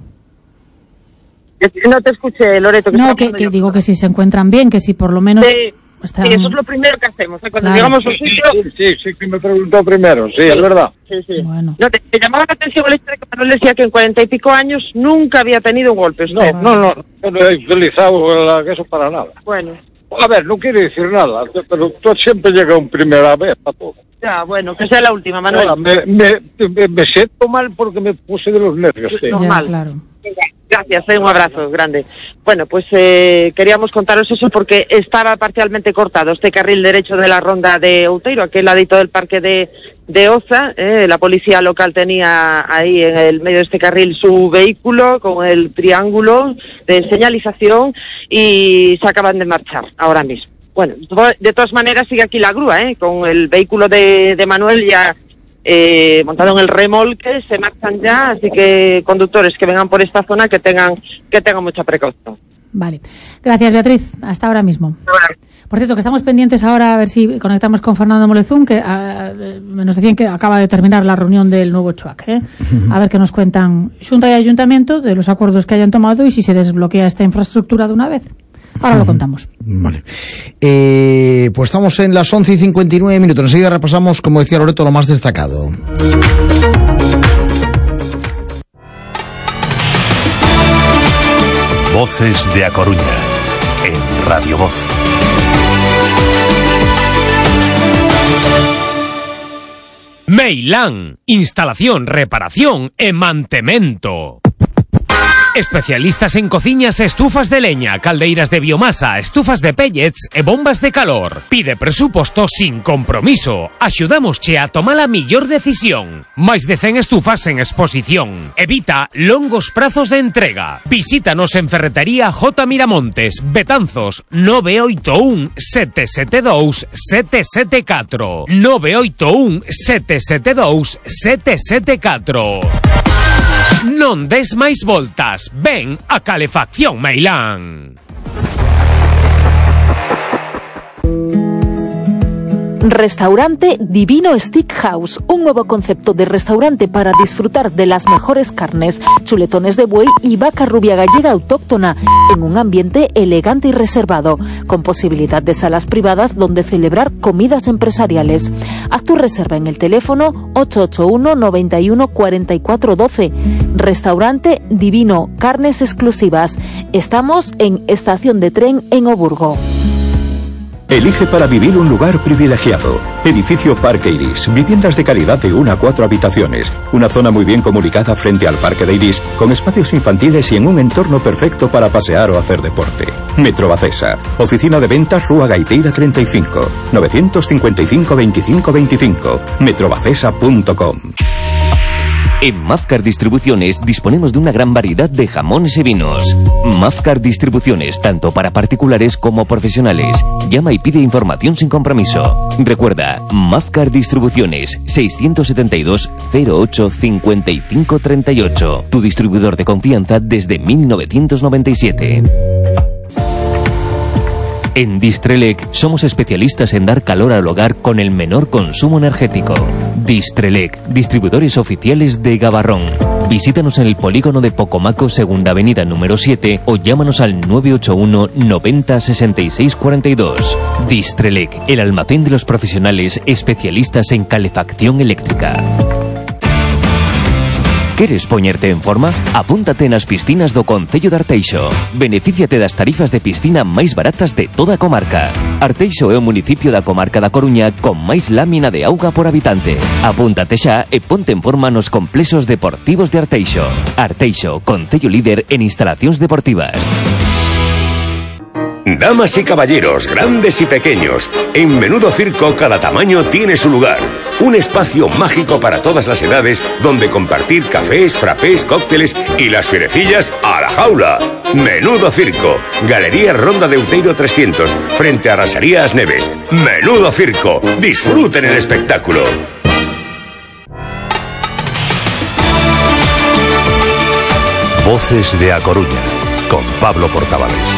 No te escuché, Loreto. Que no, que, que digo que si se encuentran bien, que si por lo menos... Sí, están... sí, eso es lo primero que hacemos. ¿eh? Cuando claro. llegamos a un sitio... Sí, sí, sí, que me preguntó primero, sí, sí, es verdad. Sí, sí. Bueno. No, te, te llamaba la atención el hecho de que Manuel decía que en cuarenta y pico años nunca había tenido un golpe. No, no, no, yo no he utilizado eso para nada. Bueno. A ver, no quiere decir nada, pero tú siempre llega un primera vez para todo. Ya, bueno, que sea la última, Manuel. Ahora, me, me, me, me siento mal porque me puse de los nervios. Sí. Normal. Ya, claro. Gracias, eh, un abrazo grande. Bueno, pues eh, queríamos contaros eso porque estaba parcialmente cortado este carril derecho de la ronda de Outeiro, aquel ladito del parque de, de Oza. Eh, la policía local tenía ahí en el medio de este carril su vehículo con el triángulo de señalización y se acaban de marchar ahora mismo. Bueno, de todas maneras sigue aquí la grúa, ¿eh? Con el vehículo de, de Manuel ya eh, montado en el remolque, se marchan ya, así que conductores que vengan por esta zona que tengan que tengan mucha precaución. Vale. Gracias, Beatriz. Hasta ahora mismo. Bueno. Por cierto, que estamos pendientes ahora a ver si conectamos con Fernando Molezún, que a, nos decían que acaba de terminar la reunión del nuevo CHOAC, ¿eh? A ver qué nos cuentan Xunta y Ayuntamiento de los acuerdos que hayan tomado y si se desbloquea esta infraestructura de una vez. Ahora lo contamos. Vale. Eh, pues estamos en las once y cincuenta y nueve minutos. Enseguida repasamos, como decía Loreto, lo más destacado. Voces de A Coruña, en Radio Voz. Meilán, instalación, reparación e mantemento. Especialistas en cociñas e estufas de leña, caldeiras de biomasa, estufas de pellets e bombas de calor. Pide presuposto sin compromiso. Axudámosche a tomar a millor decisión. Máis de cen estufas en exposición. Evita longos prazos de entrega. Visítanos en Ferretería J. Miramontes, Betanzos, nove oito un sete sete dous sete sete catro. nove oito un sete sete dous sete sete catro. Non des máis voltas, ven a Calefacción Meilán. Restaurante Divino Steakhouse, un nuevo concepto de restaurante para disfrutar de las mejores carnes, chuletones de buey y vaca rubia gallega autóctona, en un ambiente elegante y reservado, con posibilidad de salas privadas donde celebrar comidas empresariales. Haz tu reserva en el teléfono ocho ocho uno, noventa y uno, cuarenta y cuatro doce. Restaurante Divino, carnes exclusivas. Estamos en Estación de Tren en Oburgo. Elige para vivir un lugar privilegiado. Edificio Parque Iris. Viviendas de calidad de una a cuatro habitaciones. Una zona muy bien comunicada frente al Parque de Iris, con espacios infantiles y en un entorno perfecto para pasear o hacer deporte. Metro Bacesa. Oficina de ventas Rúa Gaiteira treinta y cinco. novecientos cincuenta y cinco, veinticinco veinticinco. metrobacesa punto com. En Mafcar Distribuciones disponemos de una gran variedad de jamones y vinos. Mafcar Distribuciones, tanto para particulares como profesionales. Llama y pide información sin compromiso. Recuerda, Mafcar Distribuciones, seiscientos setenta y dos, cero ocho, cincuenta y cinco treinta y ocho. Tu distribuidor de confianza desde mil novecientos noventa y siete. En Distrelec somos especialistas en dar calor al hogar con el menor consumo energético. Distrelec, distribuidores oficiales de Gavarrón. Visítanos en el polígono de Pocomaco, Segunda Avenida número siete, o llámanos al nueve ocho uno, noventa, sesenta y seis cuarenta y dos. Distrelec, el almacén de los profesionales especialistas en calefacción eléctrica. Queres poñerte en forma? Apúntate nas piscinas do Concello de Arteixo. Benefíciate das tarifas de piscina máis baratas de toda a comarca. Arteixo é o municipio da comarca da Coruña con máis lámina de auga por habitante. Apúntate xa e ponte en forma nos complexos deportivos de Arteixo. Arteixo, concello líder en instalacións deportivas. Damas y caballeros, grandes y pequeños, en Menudo Circo cada tamaño tiene su lugar. Un espacio mágico para todas las edades donde compartir cafés, frappés, cócteles y las fierecillas a la jaula. Menudo Circo, Galería Ronda de Outeiro trescientos, frente a Rasarías Neves. Menudo Circo, disfruten el espectáculo. Voces de A Coruña, con Pablo Portavales.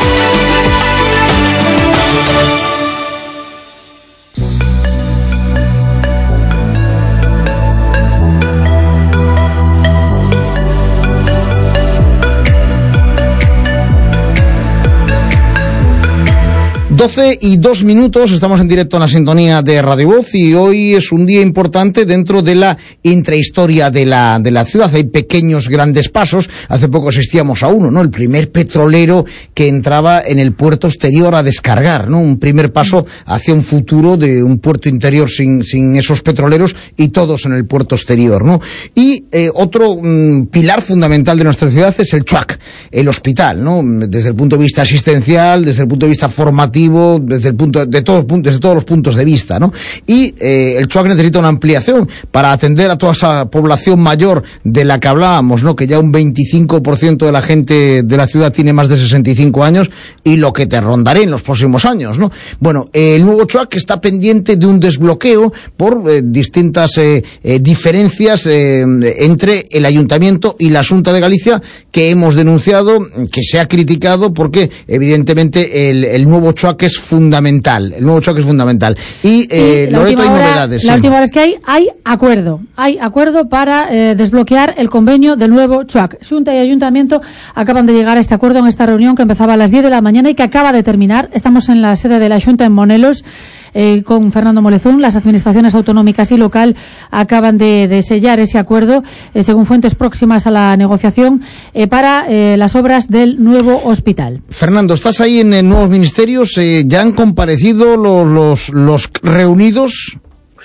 doce y dos minutos, estamos en directo en la sintonía de Radio Voz y hoy es un día importante dentro de la intrahistoria de la, de la ciudad. Hay pequeños grandes pasos. Hace poco asistíamos a uno, ¿no? El primer petrolero que entraba en el puerto exterior a descargar, ¿no? Un primer paso hacia un futuro de un puerto interior sin, sin esos petroleros y todos en el puerto exterior, ¿no? Y eh, otro mm, pilar fundamental de nuestra ciudad es el CHUAC, el hospital, ¿no? Desde el punto de vista asistencial, desde el punto de vista formativo, desde el punto de todos desde todos los puntos de vista, ¿no? Y eh, el CHUAC necesita una ampliación para atender a toda esa población mayor de la que hablábamos, ¿no? Que ya un veinticinco por ciento de la gente de la ciudad tiene más de sesenta y cinco años y lo que te rondaré en los próximos años, ¿no? Bueno, eh, el nuevo CHUAC está pendiente de un desbloqueo por eh, distintas eh, eh, diferencias eh, entre el Ayuntamiento y la Xunta de Galicia, que hemos denunciado, que se ha criticado porque evidentemente el, el nuevo CHUAC es fundamental, el nuevo CHUAC es fundamental. Y, eh, y Loreto, hay hora, novedades. La sí. última hora es que hay, hay acuerdo, hay acuerdo para eh, desbloquear el convenio del nuevo CHUAC. Xunta y Ayuntamiento acaban de llegar a este acuerdo en esta reunión que empezaba a las diez de la mañana y que acaba de terminar. Estamos en la sede de la Xunta en Monelos. Eh, con Fernando Molezún, las administraciones autonómicas y local acaban de, de sellar ese acuerdo, eh, según fuentes próximas a la negociación, eh, para eh, las obras del nuevo hospital. Fernando, estás ahí en, en nuevos ministerios, eh, ¿ya han comparecido los, los, los reunidos?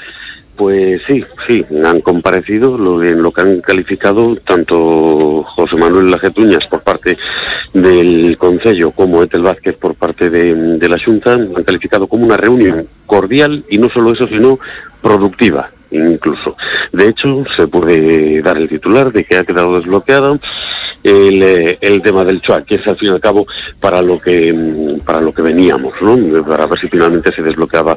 Pues sí, sí, han comparecido lo, en lo que han calificado tanto José Manuel Lajetuñas por parte del Concello como Etel Vázquez por parte de, de la Xunta, han calificado como una reunión cordial y no solo eso, sino productiva incluso. De hecho, se puede dar el titular de que ha quedado desbloqueado el, el tema del CHUAC, que es al fin y al cabo para lo que para lo que veníamos, ¿no? Para ver si finalmente se desbloqueaba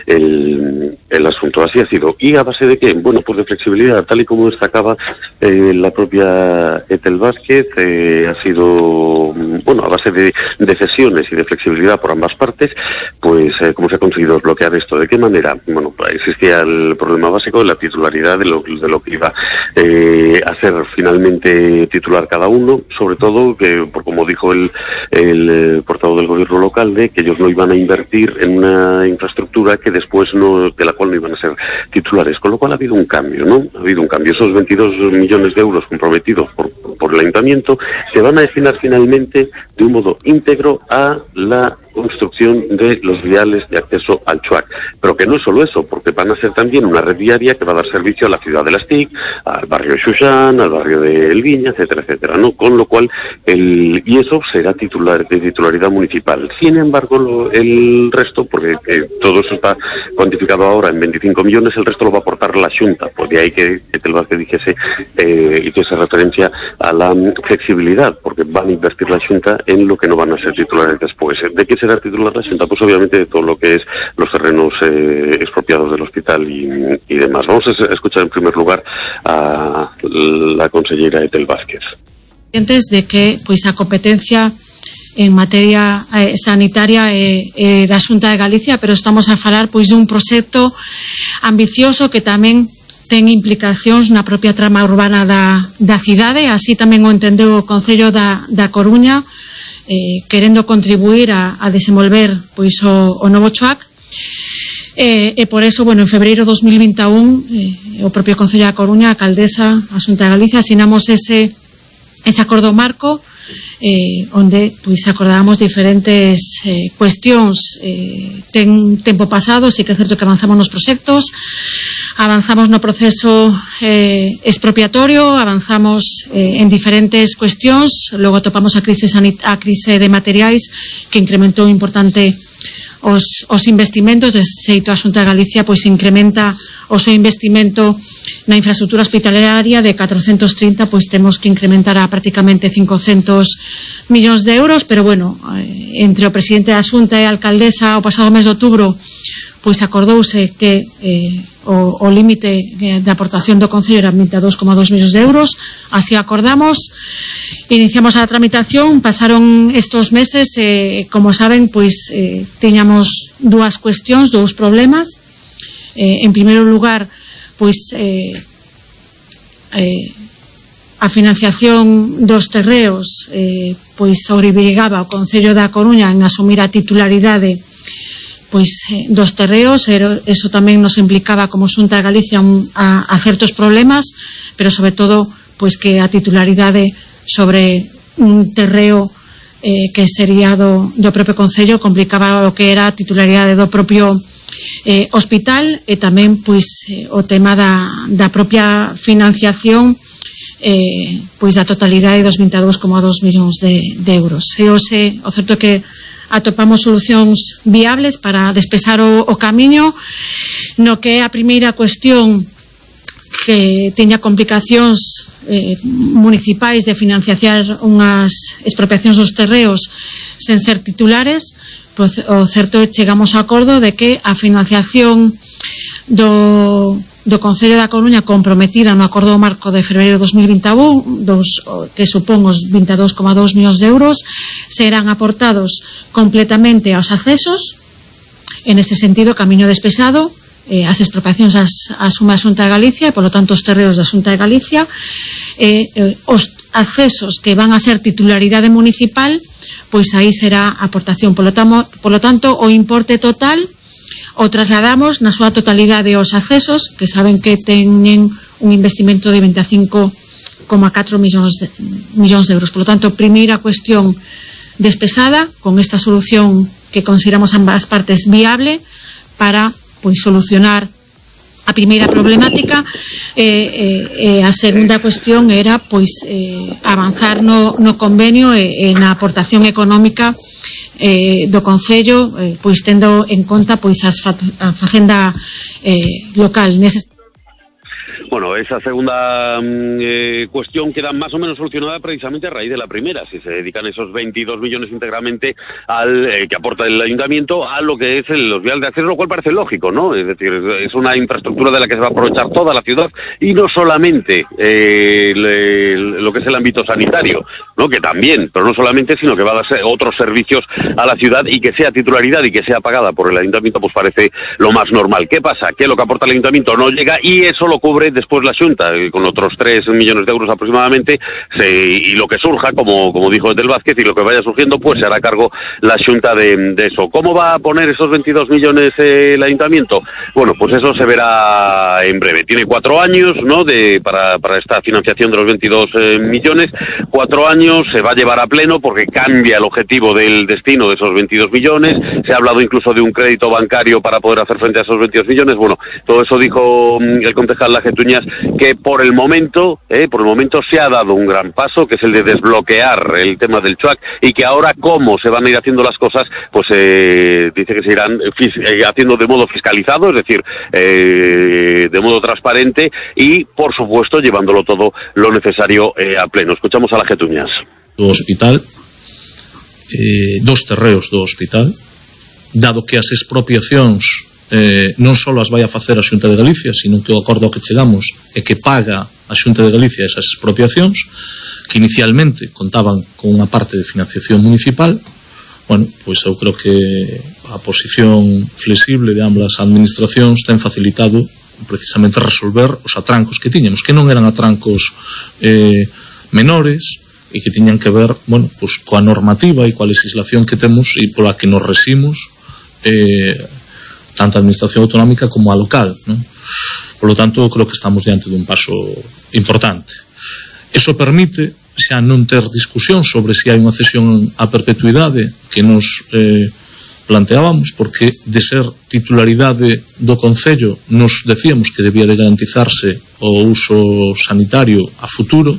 el, el asunto. Así ha sido. ¿Y a base de qué? Bueno, pues de flexibilidad, tal y como destacaba eh, la propia Ethel Vázquez, eh, ha sido, bueno, a base de, de cesiones y de flexibilidad por ambas partes, pues eh, cómo se ha conseguido desbloquear esto. ¿De qué manera? Bueno, existía el problema básico de la titularidad de lo, de lo que iba eh, a ser finalmente titular cada uno, sobre todo que, por como dijo el, el eh, portavoz del gobierno local, de que ellos no iban a invertir en una infraestructura que después no, de la cual no iban a ser titulares, con lo cual ha habido un cambio, ¿no? Ha habido un cambio. Esos veintidós millones de euros comprometidos por, por el ayuntamiento se van a destinar finalmente de un modo íntegro a la construcción de los viales de acceso al Chuac. Pero que no es solo eso, porque van a ser también una red viaria que va a dar servicio a la ciudad de Las T I C, al barrio de Xuxán, al barrio de El Viña, etcétera, etcétera, ¿no? Con lo cual, el, y eso será titular, de titularidad municipal. Sin embargo, lo, el resto, porque eh, todo eso está cuantificado ahora en veinticinco millones, el resto lo va a aportar la Xunta, pues de ahí que, que Ethel Vázquez dijese eh, y que se referencia a la flexibilidad, porque van a invertir la Xunta en lo que no van a ser titulares después. ¿De qué será titular la Xunta? Pues obviamente de todo lo que es los terrenos eh, expropiados del hospital y, y demás. Vamos a escuchar en primer lugar a la consellera Ethel Vázquez. De que pois a competencia en materia eh, sanitaria é eh, eh, da Xunta de Galicia, pero estamos a falar pois dun proxecto ambicioso que tamén ten implicacións na propia trama urbana da, da cidade, así tamén o entendeu o Concello da, da Coruña, eh, querendo contribuir a, a desenvolver pois o, o novo Chuac. E, e por eso, bueno, en febreiro de dos mil vinte e un eh, o propio Concello da Coruña, a Alcaldesa, a Xunta de Galicia, asinamos ese ese acordo marco eh, onde pois acordábamos diferentes eh, cuestións. eh, ten tempo pasado, sí que é certo que avanzamos nos proxectos, avanzamos no proceso eh, expropiatorio, avanzamos eh, en diferentes cuestións, logo topamos a crise, sanit- a crise de materiais que incrementou importante os, os investimentos. De xeito a Xunta de Galicia pois incrementa o seu investimento na infraestructura hospitalaria de catrocentos trinta, pois temos que incrementar a prácticamente cincocentos millóns de euros, pero bueno, eh, entre o presidente da Xunta e a alcaldesa o pasado mes de outubro pois acordouse que eh, o, o límite de aportación do Concello era vinte e dous coma dous millóns de euros, así acordamos, iniciamos a tramitación, pasaron estos meses, eh, como saben, pois eh, tiñamos dúas cuestións, dous problemas. Eh, en primeiro lugar, pois eh, eh, a financiación dos terreos eh, pois obrigaba o Concello da Coruña en asumir a titularidade pois eh, dos terreos, e eso tamén nos implicaba como Xunta de Galicia un, a, a certos problemas, pero sobre todo pois que a titularidade sobre un terreo eh, que sería do, do propio Concello complicaba o que era a titularidade do propio Eh, hospital, e tamén pois eh, o tema da, da propia financiación eh, pois da totalidade dos vinte e dous coma dous millóns de, de euros. E hoxe, o certo é que atopamos solucións viables para despexar o, o camiño no que é a primeira cuestión que teña complicacións eh, municipais de financiar unhas expropiacións dos terreos sen ser titulares. O certo é que chegamos a acordo de que a financiación do, do Concello da Coruña comprometida no acordo marco de febreiro de dos mil vinte e un, dos, que supón os vinte e dous coma dous millóns de euros, serán aportados completamente aos accesos. En ese sentido, camiño despexado, eh, as expropiacións as asume a Xunta de Galicia e, polo tanto, os terreos da Xunta de Galicia, eh, eh, os accesos que van a ser titularidade municipal, pois aí será a aportación. Polo, tamo, polo tanto, o importe total o trasladamos na súa totalidade aos accesos, que saben que teñen un investimento de veinticinco coma catro millóns de, millóns de euros. Polo tanto, primeira cuestión despesada, con esta solución que consideramos ambas partes viable para pois solucionar a primeira problemática. E eh, eh, a segunda cuestión era pois eh, avanzar no, no convenio e eh, na aportación económica eh, do Concello, eh, pois tendo en conta pois as fa a facenda eh, local. Nese... Bueno, esa segunda eh, cuestión queda más o menos solucionada precisamente a raíz de la primera, si se dedican esos veintidós millones íntegramente al eh, que aporta el ayuntamiento a lo que es el, los viales de acceso, lo cual parece lógico, ¿no? Es decir, es una infraestructura de la que se va a aprovechar toda la ciudad y no solamente eh, le, lo que es el ámbito sanitario, ¿no? Que también, pero no solamente, sino que va a dar otros servicios a la ciudad y que sea titularidad y que sea pagada por el ayuntamiento, pues parece lo más normal. ¿Qué pasa? Que lo que aporta el ayuntamiento no llega y eso lo cubre después la Xunta, con otros tres millones de euros aproximadamente, se, y lo que surja, como, como dijo Etel Vázquez, y lo que vaya surgiendo, pues se hará cargo la Xunta de, de eso. ¿Cómo va a poner esos veintidós millones eh, el ayuntamiento? Bueno, pues eso se verá en breve. Tiene cuatro años, ¿no?, de, para, para esta financiación de los veintidós eh, millones, cuatro años, se va a llevar a pleno porque cambia el objetivo del destino de esos veintidós millones, se ha hablado incluso de un crédito bancario para poder hacer frente a esos veintidós millones, bueno, todo eso dijo el concejal Lajetuñas, que por el momento, eh, por el momento se ha dado un gran paso, que es el de desbloquear el tema del CHUAC, y que ahora cómo se van a ir haciendo las cosas, pues eh, dice que se irán eh, haciendo de modo fiscalizado, es decir, eh, de modo transparente y, por supuesto, llevándolo todo lo necesario eh, a pleno. Escuchamos a Lajetuñas. Do hospital, eh, dos terreos do hospital, dado que as expropiacións Eh, non só as vai a facer a Xunta de Galicia, sino que o acordo ao que chegamos é que paga a Xunta de Galicia esas expropiacións, que inicialmente contaban con unha parte de financiación municipal. Bueno, pois eu creo que a posición flexible de ambas administracións ten facilitado precisamente resolver os atrancos que tiñamos, que non eran atrancos eh, menores e que tiñan que ver, bueno, pois coa normativa e coa legislación que temos e pola que nos regimos eh, tanto a administración autonómica como a local, ¿no? Por lo tanto, creo que estamos diante dun paso importante. Eso permite xa non ter discusión sobre se hai unha cesión a perpetuidade que nos eh, planteábamos, porque de ser titularidade do Concello nos decíamos que debía de garantizarse o uso sanitario a futuro.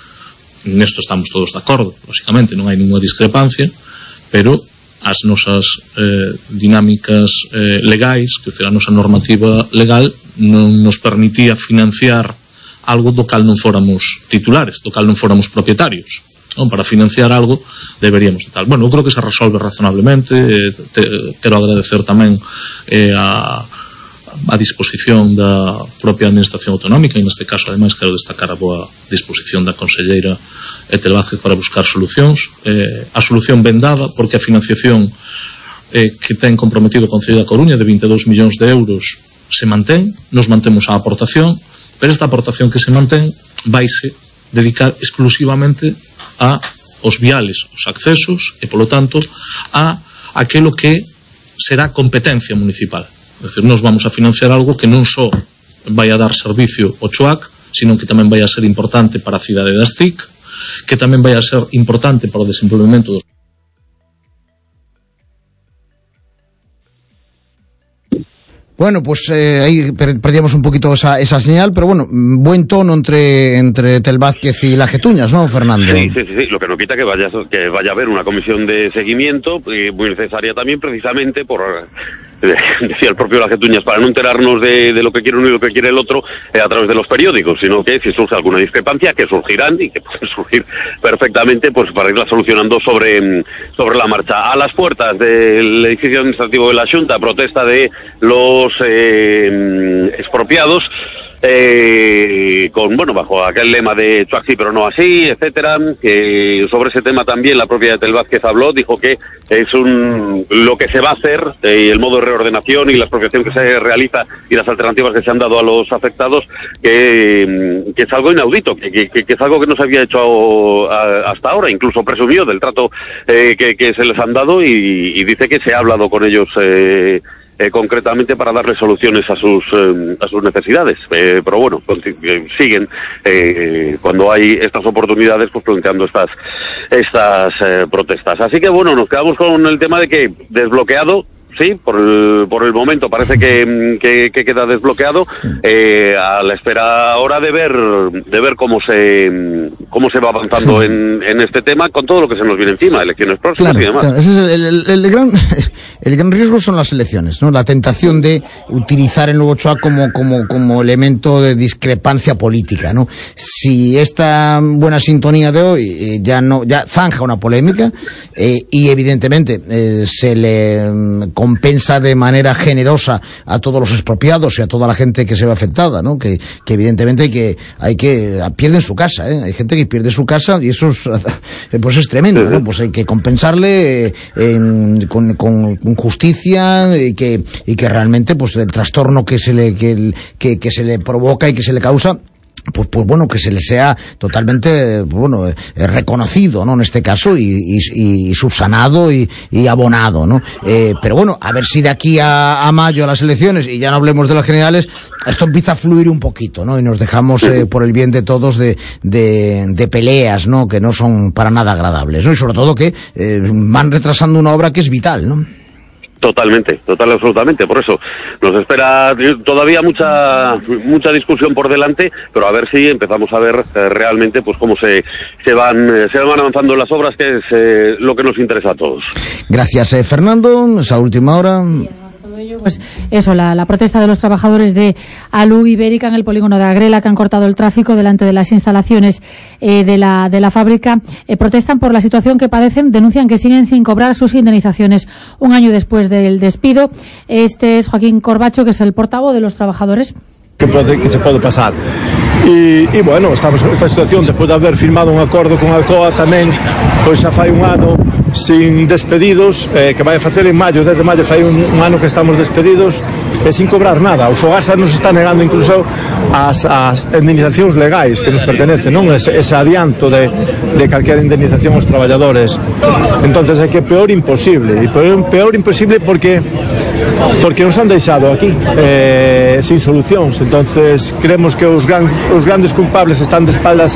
Nesto estamos todos de acordo, lógicamente non hai ninguna discrepancia, pero as nosas eh, dinámicas eh, legais, que a nosa normativa legal non nos permitía financiar algo do cal non fóramos titulares, do cal non fóramos propietarios, non? Para financiar algo deberíamos de tal. Bueno, eu creo que se resolve razonablemente. eh, te, quero agradecer tamén eh, a, a disposición da propia administración autonómica, e neste caso ademais quero destacar a boa disposición da conselleira Etel Vázquez para buscar solucións, eh, a solución ben dada, porque a financiación eh, que ten comprometido o Concello da Coruña de veintidós millóns de euros se mantén, nos mantemos a aportación, pero esta aportación que se mantén vaise dedicar exclusivamente a os viales, os accesos e, polo tanto, a aquilo que será competencia municipal. É dicir, nos vamos a financiar algo que non só vai a dar servicio ao CHUAC, sino que tamén vai a ser importante para a cidade das T I C, que tamén vai a ser importante para o desenvolvemento dos... Bueno, pues eh, ahí perdíamos un poquito esa, esa señal, pero bueno, buen tono entre entre Etel Vázquez y Lajetuñas, ¿no, Fernando? Sí, sí, sí, lo que no quita que vaya, que vaya a haber una comisión de seguimiento, eh, muy necesaria también precisamente por... decía el propio Lajetuñas, para no enterarnos de, de lo que quiere uno y lo que quiere el otro eh, a través de los periódicos, sino que si surge alguna discrepancia, que surgirán y que pueden surgir perfectamente, pues para irla solucionando sobre, sobre la marcha. A las puertas del edificio administrativo de la Xunta, protesta de los eh, expropiados, eh, con, bueno, bajo aquel lema de CHUAC sí pero no así, etcétera, que sobre ese tema también la propia Etel Vázquez habló, dijo que es un lo que se va a hacer, eh, el modo de reordenación y la expropiación que se realiza y las alternativas que se han dado a los afectados, que, que es algo inaudito, que, que, que es algo que no se había hecho a, hasta ahora, incluso presumió del trato eh, que, que se les han dado y, y dice que se ha hablado con ellos eh, Eh, concretamente para darle soluciones a sus eh, a sus necesidades, eh, pero bueno, eh, siguen eh, cuando hay estas oportunidades pues planteando estas estas eh, protestas. Así que bueno, nos quedamos con el tema de que desbloqueado sí, por el, por el momento parece que, que, que queda desbloqueado, eh, a la espera ahora de ver de ver cómo se cómo se va avanzando sí. en, en este tema con todo lo que se nos viene encima, elecciones próximas claro, y demás. Claro, ese es el, el, el, gran, el gran riesgo son las elecciones, ¿no? La tentación de utilizar el nuevo Chuac como, como, como elemento de discrepancia política, ¿no? Si esta buena sintonía de hoy eh, ya no ya zanja una polémica eh, y evidentemente eh, se le um, compensa de manera generosa a todos los expropiados y a toda la gente que se ve afectada, ¿no? Que, que evidentemente hay que hay que pierden su casa, ¿eh? Hay gente que pierde su casa y eso es, pues es tremendo, ¿no? Pues hay que compensarle eh, en, con, con, con justicia y que y que realmente pues el trastorno que se le que, que, que se le provoca y que se le causa pues pues bueno, que se le sea totalmente pues bueno eh, reconocido, ¿no? En este caso y, y, y subsanado y, y abonado, ¿no? Eh, pero bueno, a ver si de aquí a, a mayo a las elecciones, y ya no hablemos de las generales, esto empieza a fluir un poquito, ¿no? Y nos dejamos eh, por el bien de todos de, de, de peleas, ¿no? Que no son para nada agradables, ¿no? Y sobre todo que eh, van retrasando una obra que es vital, ¿no? Totalmente, total, absolutamente. Por eso nos espera todavía mucha mucha discusión por delante, pero a ver si empezamos a ver eh, realmente pues cómo se se van eh, se van avanzando las obras, que es eh, lo que nos interesa a todos. Gracias, eh, Fernando. Esa última hora. Pues eso, la, la protesta de los trabajadores de Alu Ibérica en el polígono de Agrela, que han cortado el tráfico delante de las instalaciones eh, de la de la fábrica, eh, protestan por la situación que padecen, denuncian que siguen sin cobrar sus indemnizaciones un año después del despido. Este es Joaquín Corbacho, que es el portavoz de los trabajadores. Que, pode, que se pode pasar e, e bueno, estamos nesta situación despois de haber firmado un acordo con Alcoa tamén, pois xa fai un ano sin despedidos, eh, que vai a facer en maio, desde maio fai un, un ano que estamos despedidos e sin cobrar nada. O Fogasa nos está negando incluso as, as indemnizacións legais que nos pertenecen, non? Ese, ese adianto de, de calquera indemnización aos traballadores. Entonces é que peor imposible, e peor, peor imposible porque porque nos han deixado aquí eh, sin solucións. Entonces creemos que os, gran, os grandes culpables están de espaldas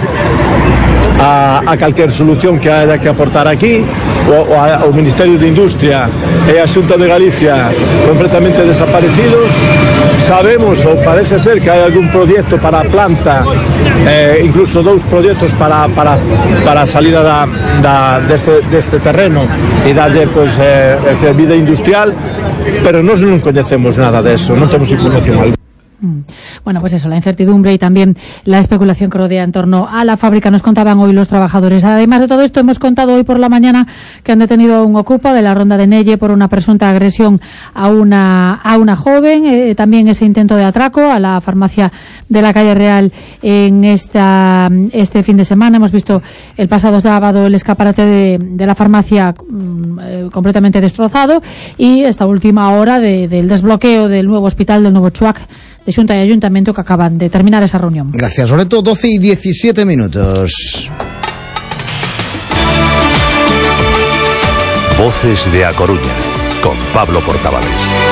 a, a calquer solución que haya que aportar aquí, o, o, a, o Ministerio de Industria e a Xunta de Galicia completamente desaparecidos. Sabemos, ou parece ser, que hai algún proxecto para a planta, eh, incluso dous proxectos para, para, para a salida da, da, deste, deste terreno e darlle pues, eh, vida industrial, pero nós non coñecemos nada deso, non temos información alguna. Bueno, pues eso, la incertidumbre y también la especulación que rodea en torno a la fábrica, nos contaban hoy los trabajadores. Además de todo esto, hemos contado hoy por la mañana que han detenido a un ocupa de la Ronda de Nelle por una presunta agresión a una a una joven, eh, también ese intento de atraco a la farmacia de la calle Real en esta este fin de semana. Hemos visto el pasado sábado el escaparate de, de la farmacia mm, eh, completamente destrozado, y esta última hora de, del desbloqueo del nuevo hospital, del nuevo Chuac de Xunta y Ayuntamiento, que acaban de terminar esa reunión. Gracias, Loreto. doce y diecisiete minutos. Voces de A Coruña, con Pablo Portavales.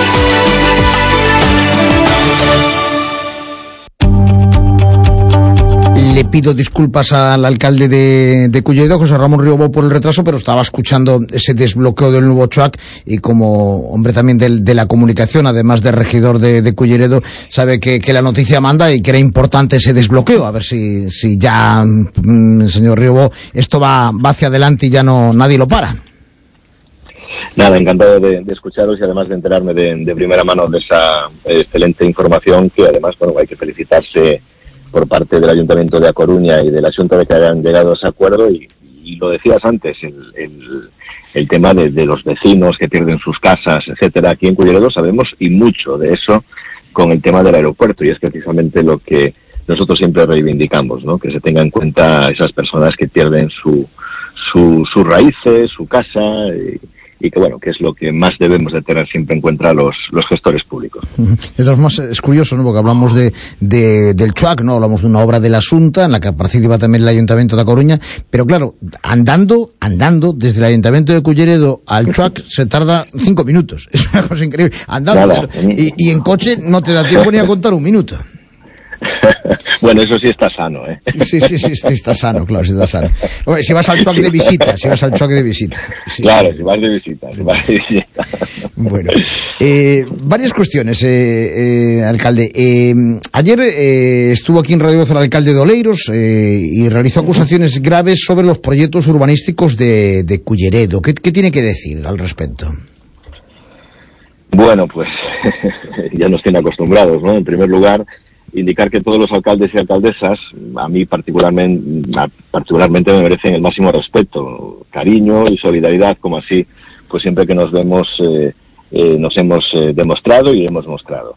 Le pido disculpas al alcalde de, de Culleredo, José Ramón Riobó, por el retraso, pero estaba escuchando ese desbloqueo del nuevo Chuac, y como hombre también de, de la comunicación, además de regidor de, de Culleredo, sabe que, que la noticia manda y que era importante ese desbloqueo. A ver si, si ya, mm, señor Riobó, esto va, va hacia adelante y ya no nadie lo para. Nada, encantado de, de escucharos y además de enterarme de, de primera mano de esa excelente información, que además, bueno, hay que felicitarse por parte del Ayuntamiento de A Coruña y de la Xunta de que hayan llegado a ese acuerdo. Y, y lo decías antes, el, el, el tema de, de los vecinos que pierden sus casas, etcétera. Aquí en Culleredo sabemos y mucho de eso con el tema del aeropuerto, y es precisamente lo que nosotros siempre reivindicamos, ¿no? Que se tenga en cuenta esas personas que pierden su, su, sus raíces, su casa, y, y que bueno, que es lo que más debemos de tener siempre en cuenta los, los gestores públicos. De todas formas, es curioso, ¿no? Porque hablamos de, de del Chuac, ¿no? Hablamos de una obra de la Xunta en la que participa también el Ayuntamiento de A Coruña, pero claro, andando, andando desde el Ayuntamiento de Culleredo al Chuac se tarda cinco minutos. Es una cosa increíble. Andando, y, y en coche no te da tiempo ni a contar un minuto. Bueno, eso sí está sano, ¿eh? Sí, sí, sí, sí está sano, claro, sí está sano. Hombre, si vas al choque de visita, si vas al choque de visita. Sí. Claro, si vas de visita, si vas de visita. Bueno, eh, varias cuestiones, eh, eh, alcalde. Eh, ayer eh, estuvo aquí en Radio Voz el alcalde de Oleiros eh, y realizó acusaciones graves sobre los proyectos urbanísticos de, de Culleredo. ¿Qué, ¿Qué tiene que decir al respecto? Bueno, pues ya nos tiene acostumbrados, ¿no? En primer lugar, indicar que todos los alcaldes y alcaldesas, a mí particularmente, particularmente me merecen el máximo respeto, cariño y solidaridad, como así, pues siempre que nos vemos, eh, eh, nos hemos eh, demostrado y hemos mostrado.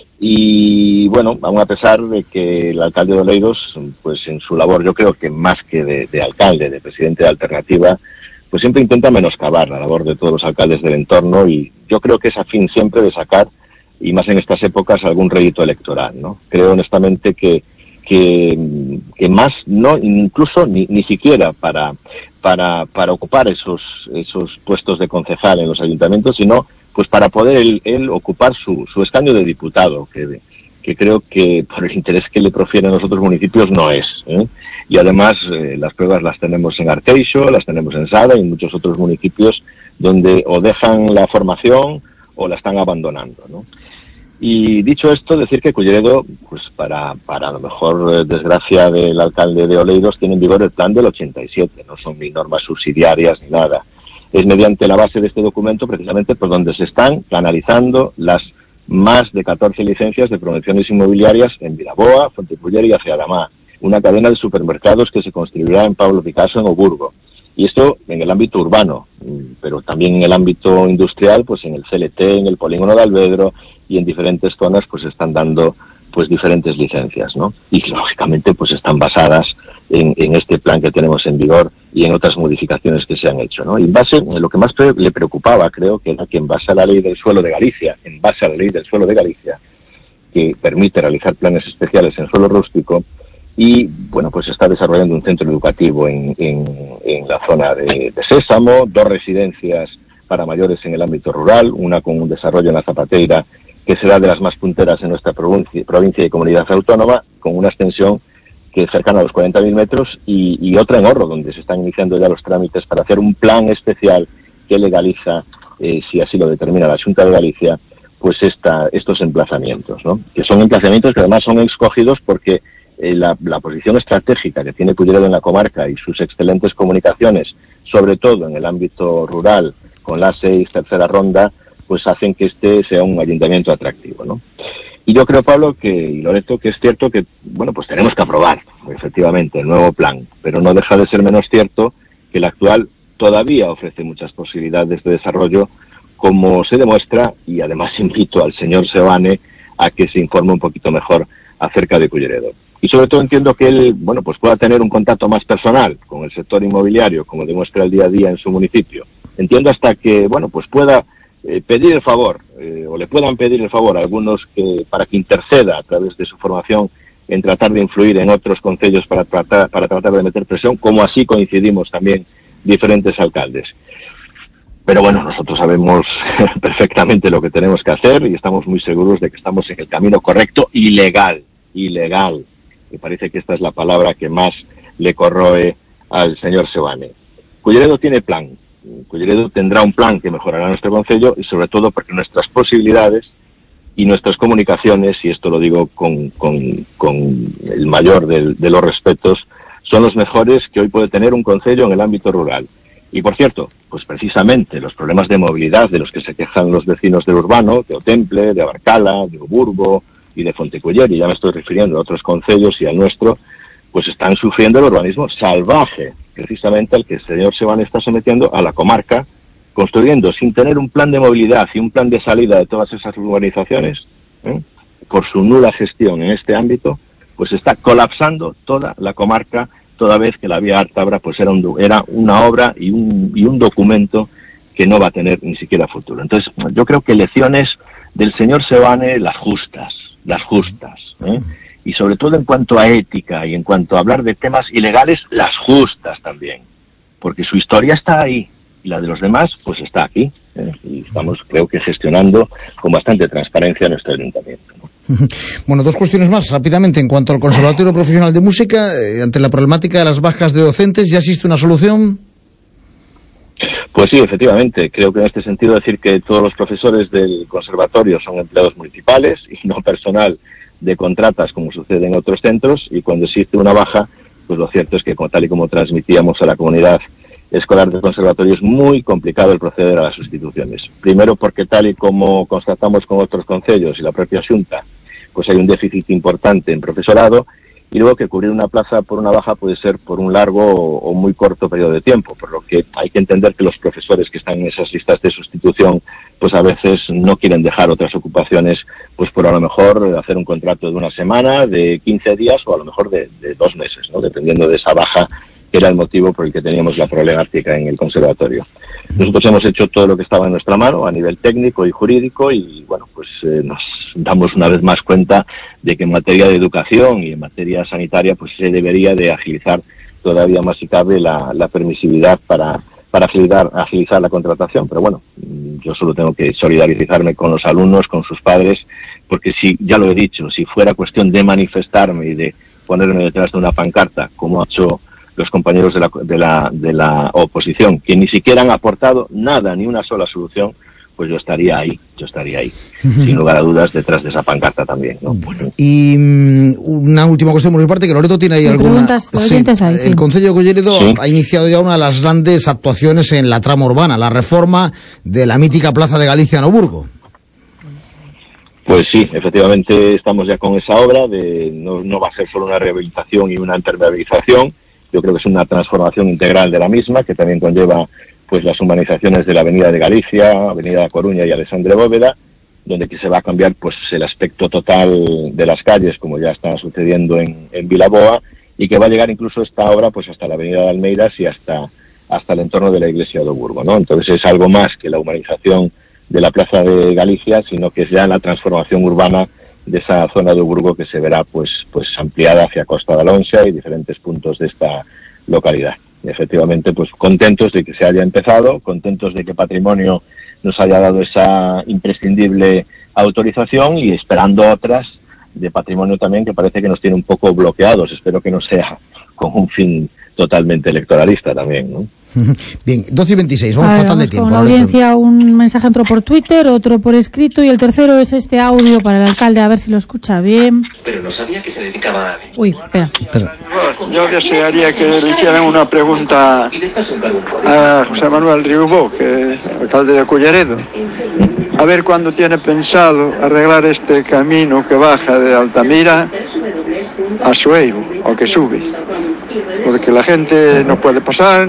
Y bueno, aún a pesar de que el alcalde de Oleiros, pues en su labor, yo creo que más que de, de alcalde, de presidente de Alternativa, pues siempre intenta menoscabar la labor de todos los alcaldes del entorno, y yo creo que es a fin siempre de sacar, y más en estas épocas, algún rédito electoral, ¿no? Creo honestamente que que, que más, no, incluso ni, ni siquiera para, para, para ocupar esos, esos puestos de concejal en los ayuntamientos, sino pues para poder él, él ocupar su, su escaño de diputado, que, que creo que por el interés que le profieren los otros municipios no es, ¿eh? Y además eh, las pruebas las tenemos en Arteixo, las tenemos en Sada y en muchos otros municipios donde o dejan la formación o la están abandonando, ¿no? Y dicho esto, decir que Culleredo, pues para, para a lo mejor eh, desgracia del alcalde de Oleiros, tiene en vigor el plan del ochenta y siete, no son ni normas subsidiarias ni nada. Es mediante la base de este documento precisamente por donde se están canalizando las más de catorce licencias de promociones inmobiliarias en Vilaboa, Fonteculler y Aciadamá, una cadena de supermercados que se construirá en Pablo Picasso en Oburgo. Y esto en el ámbito urbano, pero también en el ámbito industrial, pues en el C L T, en el polígono de Alvedro y en diferentes zonas pues están dando pues diferentes licencias, ¿no? Y lógicamente pues están basadas en, en este plan que tenemos en vigor y en otras modificaciones que se han hecho, ¿no? Y en base, lo que más pre- le preocupaba, creo, que era que en base a la ley del suelo de Galicia, en base a la ley del suelo de Galicia, que permite realizar planes especiales en suelo rústico, y bueno, pues está desarrollando un centro educativo en, en, en la zona de, de Sésamo, dos residencias para mayores en el ámbito rural, una con un desarrollo en la Zapateira que será de las más punteras en nuestra provincia, provincia y comunidad autónoma, con una extensión que es cercana a los cuarenta mil metros, y, y otra en Orro, donde se están iniciando ya los trámites para hacer un plan especial que legaliza, eh, si así lo determina la Xunta de Galicia, pues esta, estos emplazamientos, ¿no? Que son emplazamientos que además son escogidos porque eh, la, la posición estratégica que tiene Culleredo en la comarca y sus excelentes comunicaciones, sobre todo en el ámbito rural, con la A seis, tercera ronda, pues hacen que este sea un ayuntamiento atractivo, ¿no? Y yo creo, Pablo, que, y Loreto, que es cierto que, bueno, pues tenemos que aprobar, efectivamente, el nuevo plan, pero no deja de ser menos cierto que el actual todavía ofrece muchas posibilidades de desarrollo, como se demuestra, y además invito al señor Seoane a que se informe un poquito mejor acerca de Culleredo. Y sobre todo entiendo que él, bueno, pues pueda tener un contacto más personal con el sector inmobiliario, como demuestra el día a día en su municipio. Entiendo hasta que, bueno, pues pueda Eh, pedir el favor, eh, o le puedan pedir el favor a algunos que, para que interceda a través de su formación en tratar de influir en otros concellos para tratar, para tratar de meter presión, como así coincidimos también diferentes alcaldes. Pero bueno, nosotros sabemos perfectamente lo que tenemos que hacer y estamos muy seguros de que estamos en el camino correcto y legal, y legal. Me parece que esta es la palabra que más le corroe al señor Seoane. Culleredo tiene plan. Culleredo tendrá un plan que mejorará nuestro concello y sobre todo porque nuestras posibilidades y nuestras comunicaciones, y esto lo digo con, con, con el mayor de, de los respetos, son los mejores que hoy puede tener un concello en el ámbito rural. Y por cierto, pues precisamente los problemas de movilidad de los que se quejan los vecinos del urbano, de Otemple, de Abarcala, de Oburgo y de Fonteculler, y ya me estoy refiriendo a otros concellos y al nuestro, pues están sufriendo el urbanismo salvaje, precisamente al que el señor Seoane está sometiendo a la comarca, construyendo sin tener un plan de movilidad y un plan de salida de todas esas urbanizaciones, ¿eh? por su nula gestión en este ámbito, pues está colapsando toda la comarca, toda vez que la vía Ártabra pues era, un, era una obra y un, y un documento que no va a tener ni siquiera futuro. Entonces, yo creo que lecciones del señor Seoane, las justas, las justas, ¿eh? Y sobre todo en cuanto a ética y en cuanto a hablar de temas ilegales, las justas también, porque su historia está ahí y la de los demás pues está aquí, ¿eh? Y estamos, creo que, gestionando con bastante transparencia nuestro ayuntamiento, ¿no? Bueno, dos cuestiones más, rápidamente. En cuanto al Conservatorio Profesional de Música, eh, ante la problemática de las bajas de docentes, ¿ya existe una solución? Pues sí, efectivamente. Creo que en este sentido decir que todos los profesores del conservatorio son empleados municipales y no personal de contratas como sucede en otros centros, y cuando existe una baja, pues lo cierto es que, como tal y como transmitíamos a la comunidad escolar del conservatorio, es muy complicado el proceder a las sustituciones. Primero porque, tal y como constatamos con otros concellos y la propia Xunta, pues hay un déficit importante en profesorado, y luego que cubrir una plaza por una baja puede ser por un largo o, o muy corto periodo de tiempo, por lo que hay que entender que los profesores que están en esas listas de sustitución pues a veces no quieren dejar otras ocupaciones, pues por a lo mejor hacer un contrato de una semana, de quince días o a lo mejor de, de dos meses, ¿no? Dependiendo de esa baja, que era el motivo por el que teníamos la problemática en el conservatorio. Nosotros hemos hecho todo lo que estaba en nuestra mano a nivel técnico y jurídico, y bueno, pues eh, nos damos una vez más cuenta de que en materia de educación y en materia sanitaria pues se debería de agilizar todavía más si cabe la, la permisividad para, para agilizar, agilizar la contratación. Pero bueno, yo solo tengo que solidarizarme con los alumnos, con sus padres, porque si, ya lo he dicho, si fuera cuestión de manifestarme y de ponerme detrás de una pancarta, como ha hecho los compañeros de la, de la, de la oposición, que ni siquiera han aportado nada, ni una sola solución, pues yo estaría ahí, yo estaría ahí, sin lugar a dudas, detrás de esa pancarta también, ¿no? Bueno, y um, una última cuestión por mi parte, que Loreto tiene ahí alguna... Sí, ahí, sí. El Concello de Culleredo ¿Sí? ha iniciado ya una de las grandes actuaciones en la trama urbana, la reforma de la mítica Plaza de Galicia en Oburgo. Pues sí, efectivamente estamos ya con esa obra, de no, no va a ser solo una rehabilitación y una impermeabilización. Yo creo que es una transformación integral de la misma, que también conlleva pues las humanizaciones de la Avenida de Galicia, Avenida de Coruña y Alexandre Bóveda, donde que se va a cambiar pues el aspecto total de las calles, como ya está sucediendo en, en Vilaboa, y que va a llegar incluso esta obra pues hasta la Avenida de Almeiras y hasta hasta el entorno de la iglesia de Oburgo, ¿no? Entonces es algo más que la humanización de la Plaza de Galicia, sino que es ya la transformación urbana de esa zona de Oburgo, que se verá pues pues ampliada hacia Costa de Alonsa y diferentes puntos de esta localidad. Y efectivamente, pues contentos de que se haya empezado, contentos de que Patrimonio nos haya dado esa imprescindible autorización, y esperando otras de Patrimonio también, que parece que nos tiene un poco bloqueados. Espero que no sea con un fin totalmente electoralista también, ¿no? Bien, doce y veintiséis, vamos, ver, fatal vamos de tiempo. Con la audiencia, un mensaje entró por Twitter, otro por escrito, y el tercero es este audio para el alcalde, a ver si lo escucha bien. Pero no sabía que se dedicaba a... Uy, espera. espera. Yo desearía que le hicieran una pregunta a José Manuel Riubó, que es alcalde de Culleredo. A ver cuándo tiene pensado arreglar este camino que baja de Altamira a Sueiro, o que sube. Porque la gente no puede pasar,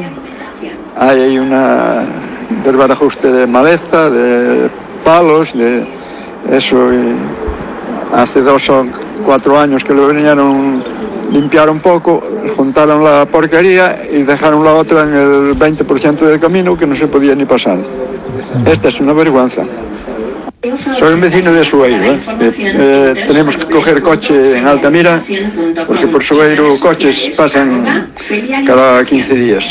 hay una desbarajuste de maleza, de palos, de eso. Y hace dos o cuatro años que lo vinieron limpiar un poco, juntaron la porquería y dejaron la otra en el veinte por ciento del camino, que no se podía ni pasar. Esta es una vergüenza. Soy un vecino de Sueiro, ¿eh? Eh, eh, tenemos que coger coche en Altamira, porque por Sueiro coches pasan cada quince días.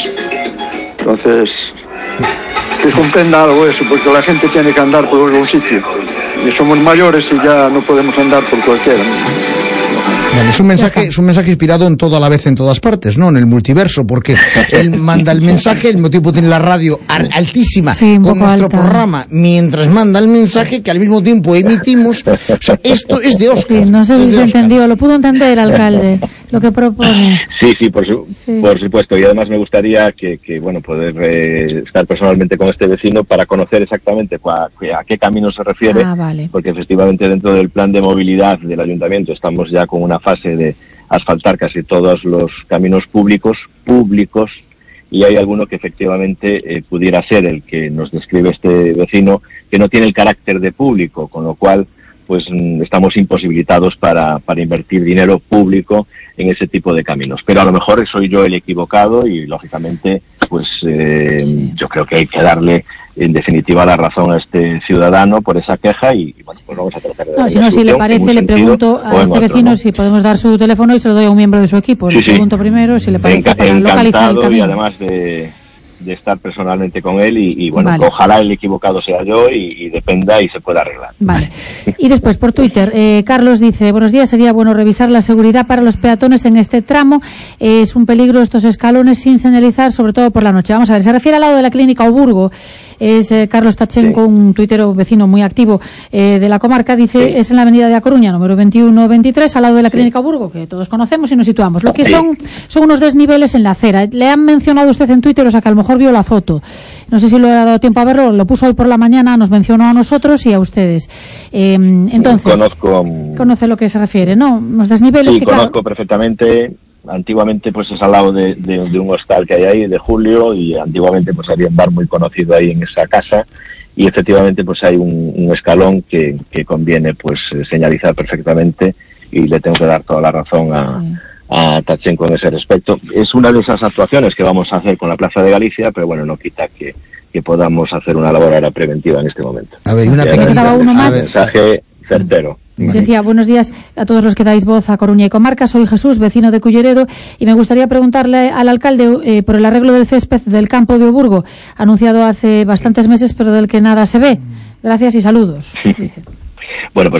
Entonces, que comprenda algo eso, porque la gente tiene que andar por algún sitio. Y somos mayores y ya no podemos andar por cualquiera. Bueno, es un mensaje, es un mensaje inspirado en todo a la vez en todas partes, ¿no? En el multiverso, porque él manda el mensaje, el mismo tiempo tiene la radio altísima, sí, con nuestro alta. programa, mientras manda el mensaje que al mismo tiempo emitimos. O sea, esto es de Óscar. Sí, no sé si se entendió, lo pudo entender, alcalde, lo que propone. Sí, sí, por, su, sí. por supuesto, y además me gustaría que, que bueno, poder eh, estar personalmente con este vecino para conocer exactamente cua, a qué camino se refiere, ah, vale. Porque efectivamente dentro del plan de movilidad del ayuntamiento estamos ya con una fase de asfaltar casi todos los caminos públicos, públicos, y hay alguno que efectivamente eh, pudiera ser el que nos describe este vecino, que no tiene el carácter de público, con lo cual pues estamos imposibilitados para, para invertir dinero público en ese tipo de caminos. Pero a lo mejor soy yo el equivocado y, lógicamente, pues eh, sí. yo creo que hay que darle, en definitiva, la razón a este ciudadano por esa queja y, y bueno, pues vamos a tratar de... No, si no, si le parece, le pregunto a este vecino, ¿no? Si podemos dar su teléfono y se lo doy a un miembro de su equipo. Sí, le pregunto sí. primero si le parece Enca para localizar el camino. Y además de... de estar personalmente con él y, y bueno, vale. que ojalá el equivocado sea yo y, y dependa y se pueda arreglar. Vale. Y después por Twitter, eh, Carlos dice, buenos días, sería bueno revisar la seguridad para los peatones en este tramo, eh, es un peligro estos escalones sin señalizar, sobre todo por la noche. Vamos a ver, se refiere al lado de la clínica Oburgo, es eh, Carlos Tachenko, sí. un tuitero vecino muy activo eh, de la comarca, dice, sí. es en la avenida de A Coruña, número veintiuno veintitrés, al lado de la clínica sí. Oburgo, que todos conocemos y nos situamos. Lo que sí. son, son unos desniveles en la acera. Le han mencionado usted en Twitter, o sea que a lo mejor vio la foto. No sé si lo ha dado tiempo a verlo, lo puso hoy por la mañana, nos mencionó a nosotros y a ustedes. Eh, entonces, conozco, conoce lo que se refiere, ¿no? Los desniveles sí, que conozco claro, perfectamente. Antiguamente pues es al lado de, de, de un hostal que hay ahí, de Julio, y antiguamente pues había un bar muy conocido ahí en esa casa, y efectivamente pues hay un, un escalón que, que conviene pues señalizar perfectamente, y le tengo que dar toda la razón a... Sí. a Tachenko en ese respecto. Es una de esas actuaciones que vamos a hacer con la Plaza de Galicia, pero bueno, no quita que, que podamos hacer una labor ahora preventiva en este momento. A ver, una pequeña uno más. mensaje certero. Decía, buenos días a todos los que dais voz a Coruña y comarca, soy Jesús, vecino de Culleredo, y me gustaría preguntarle al alcalde eh, por el arreglo del césped del campo de Oburgo, anunciado hace bastantes meses, pero del que nada se ve. Gracias y saludos. Bueno, pues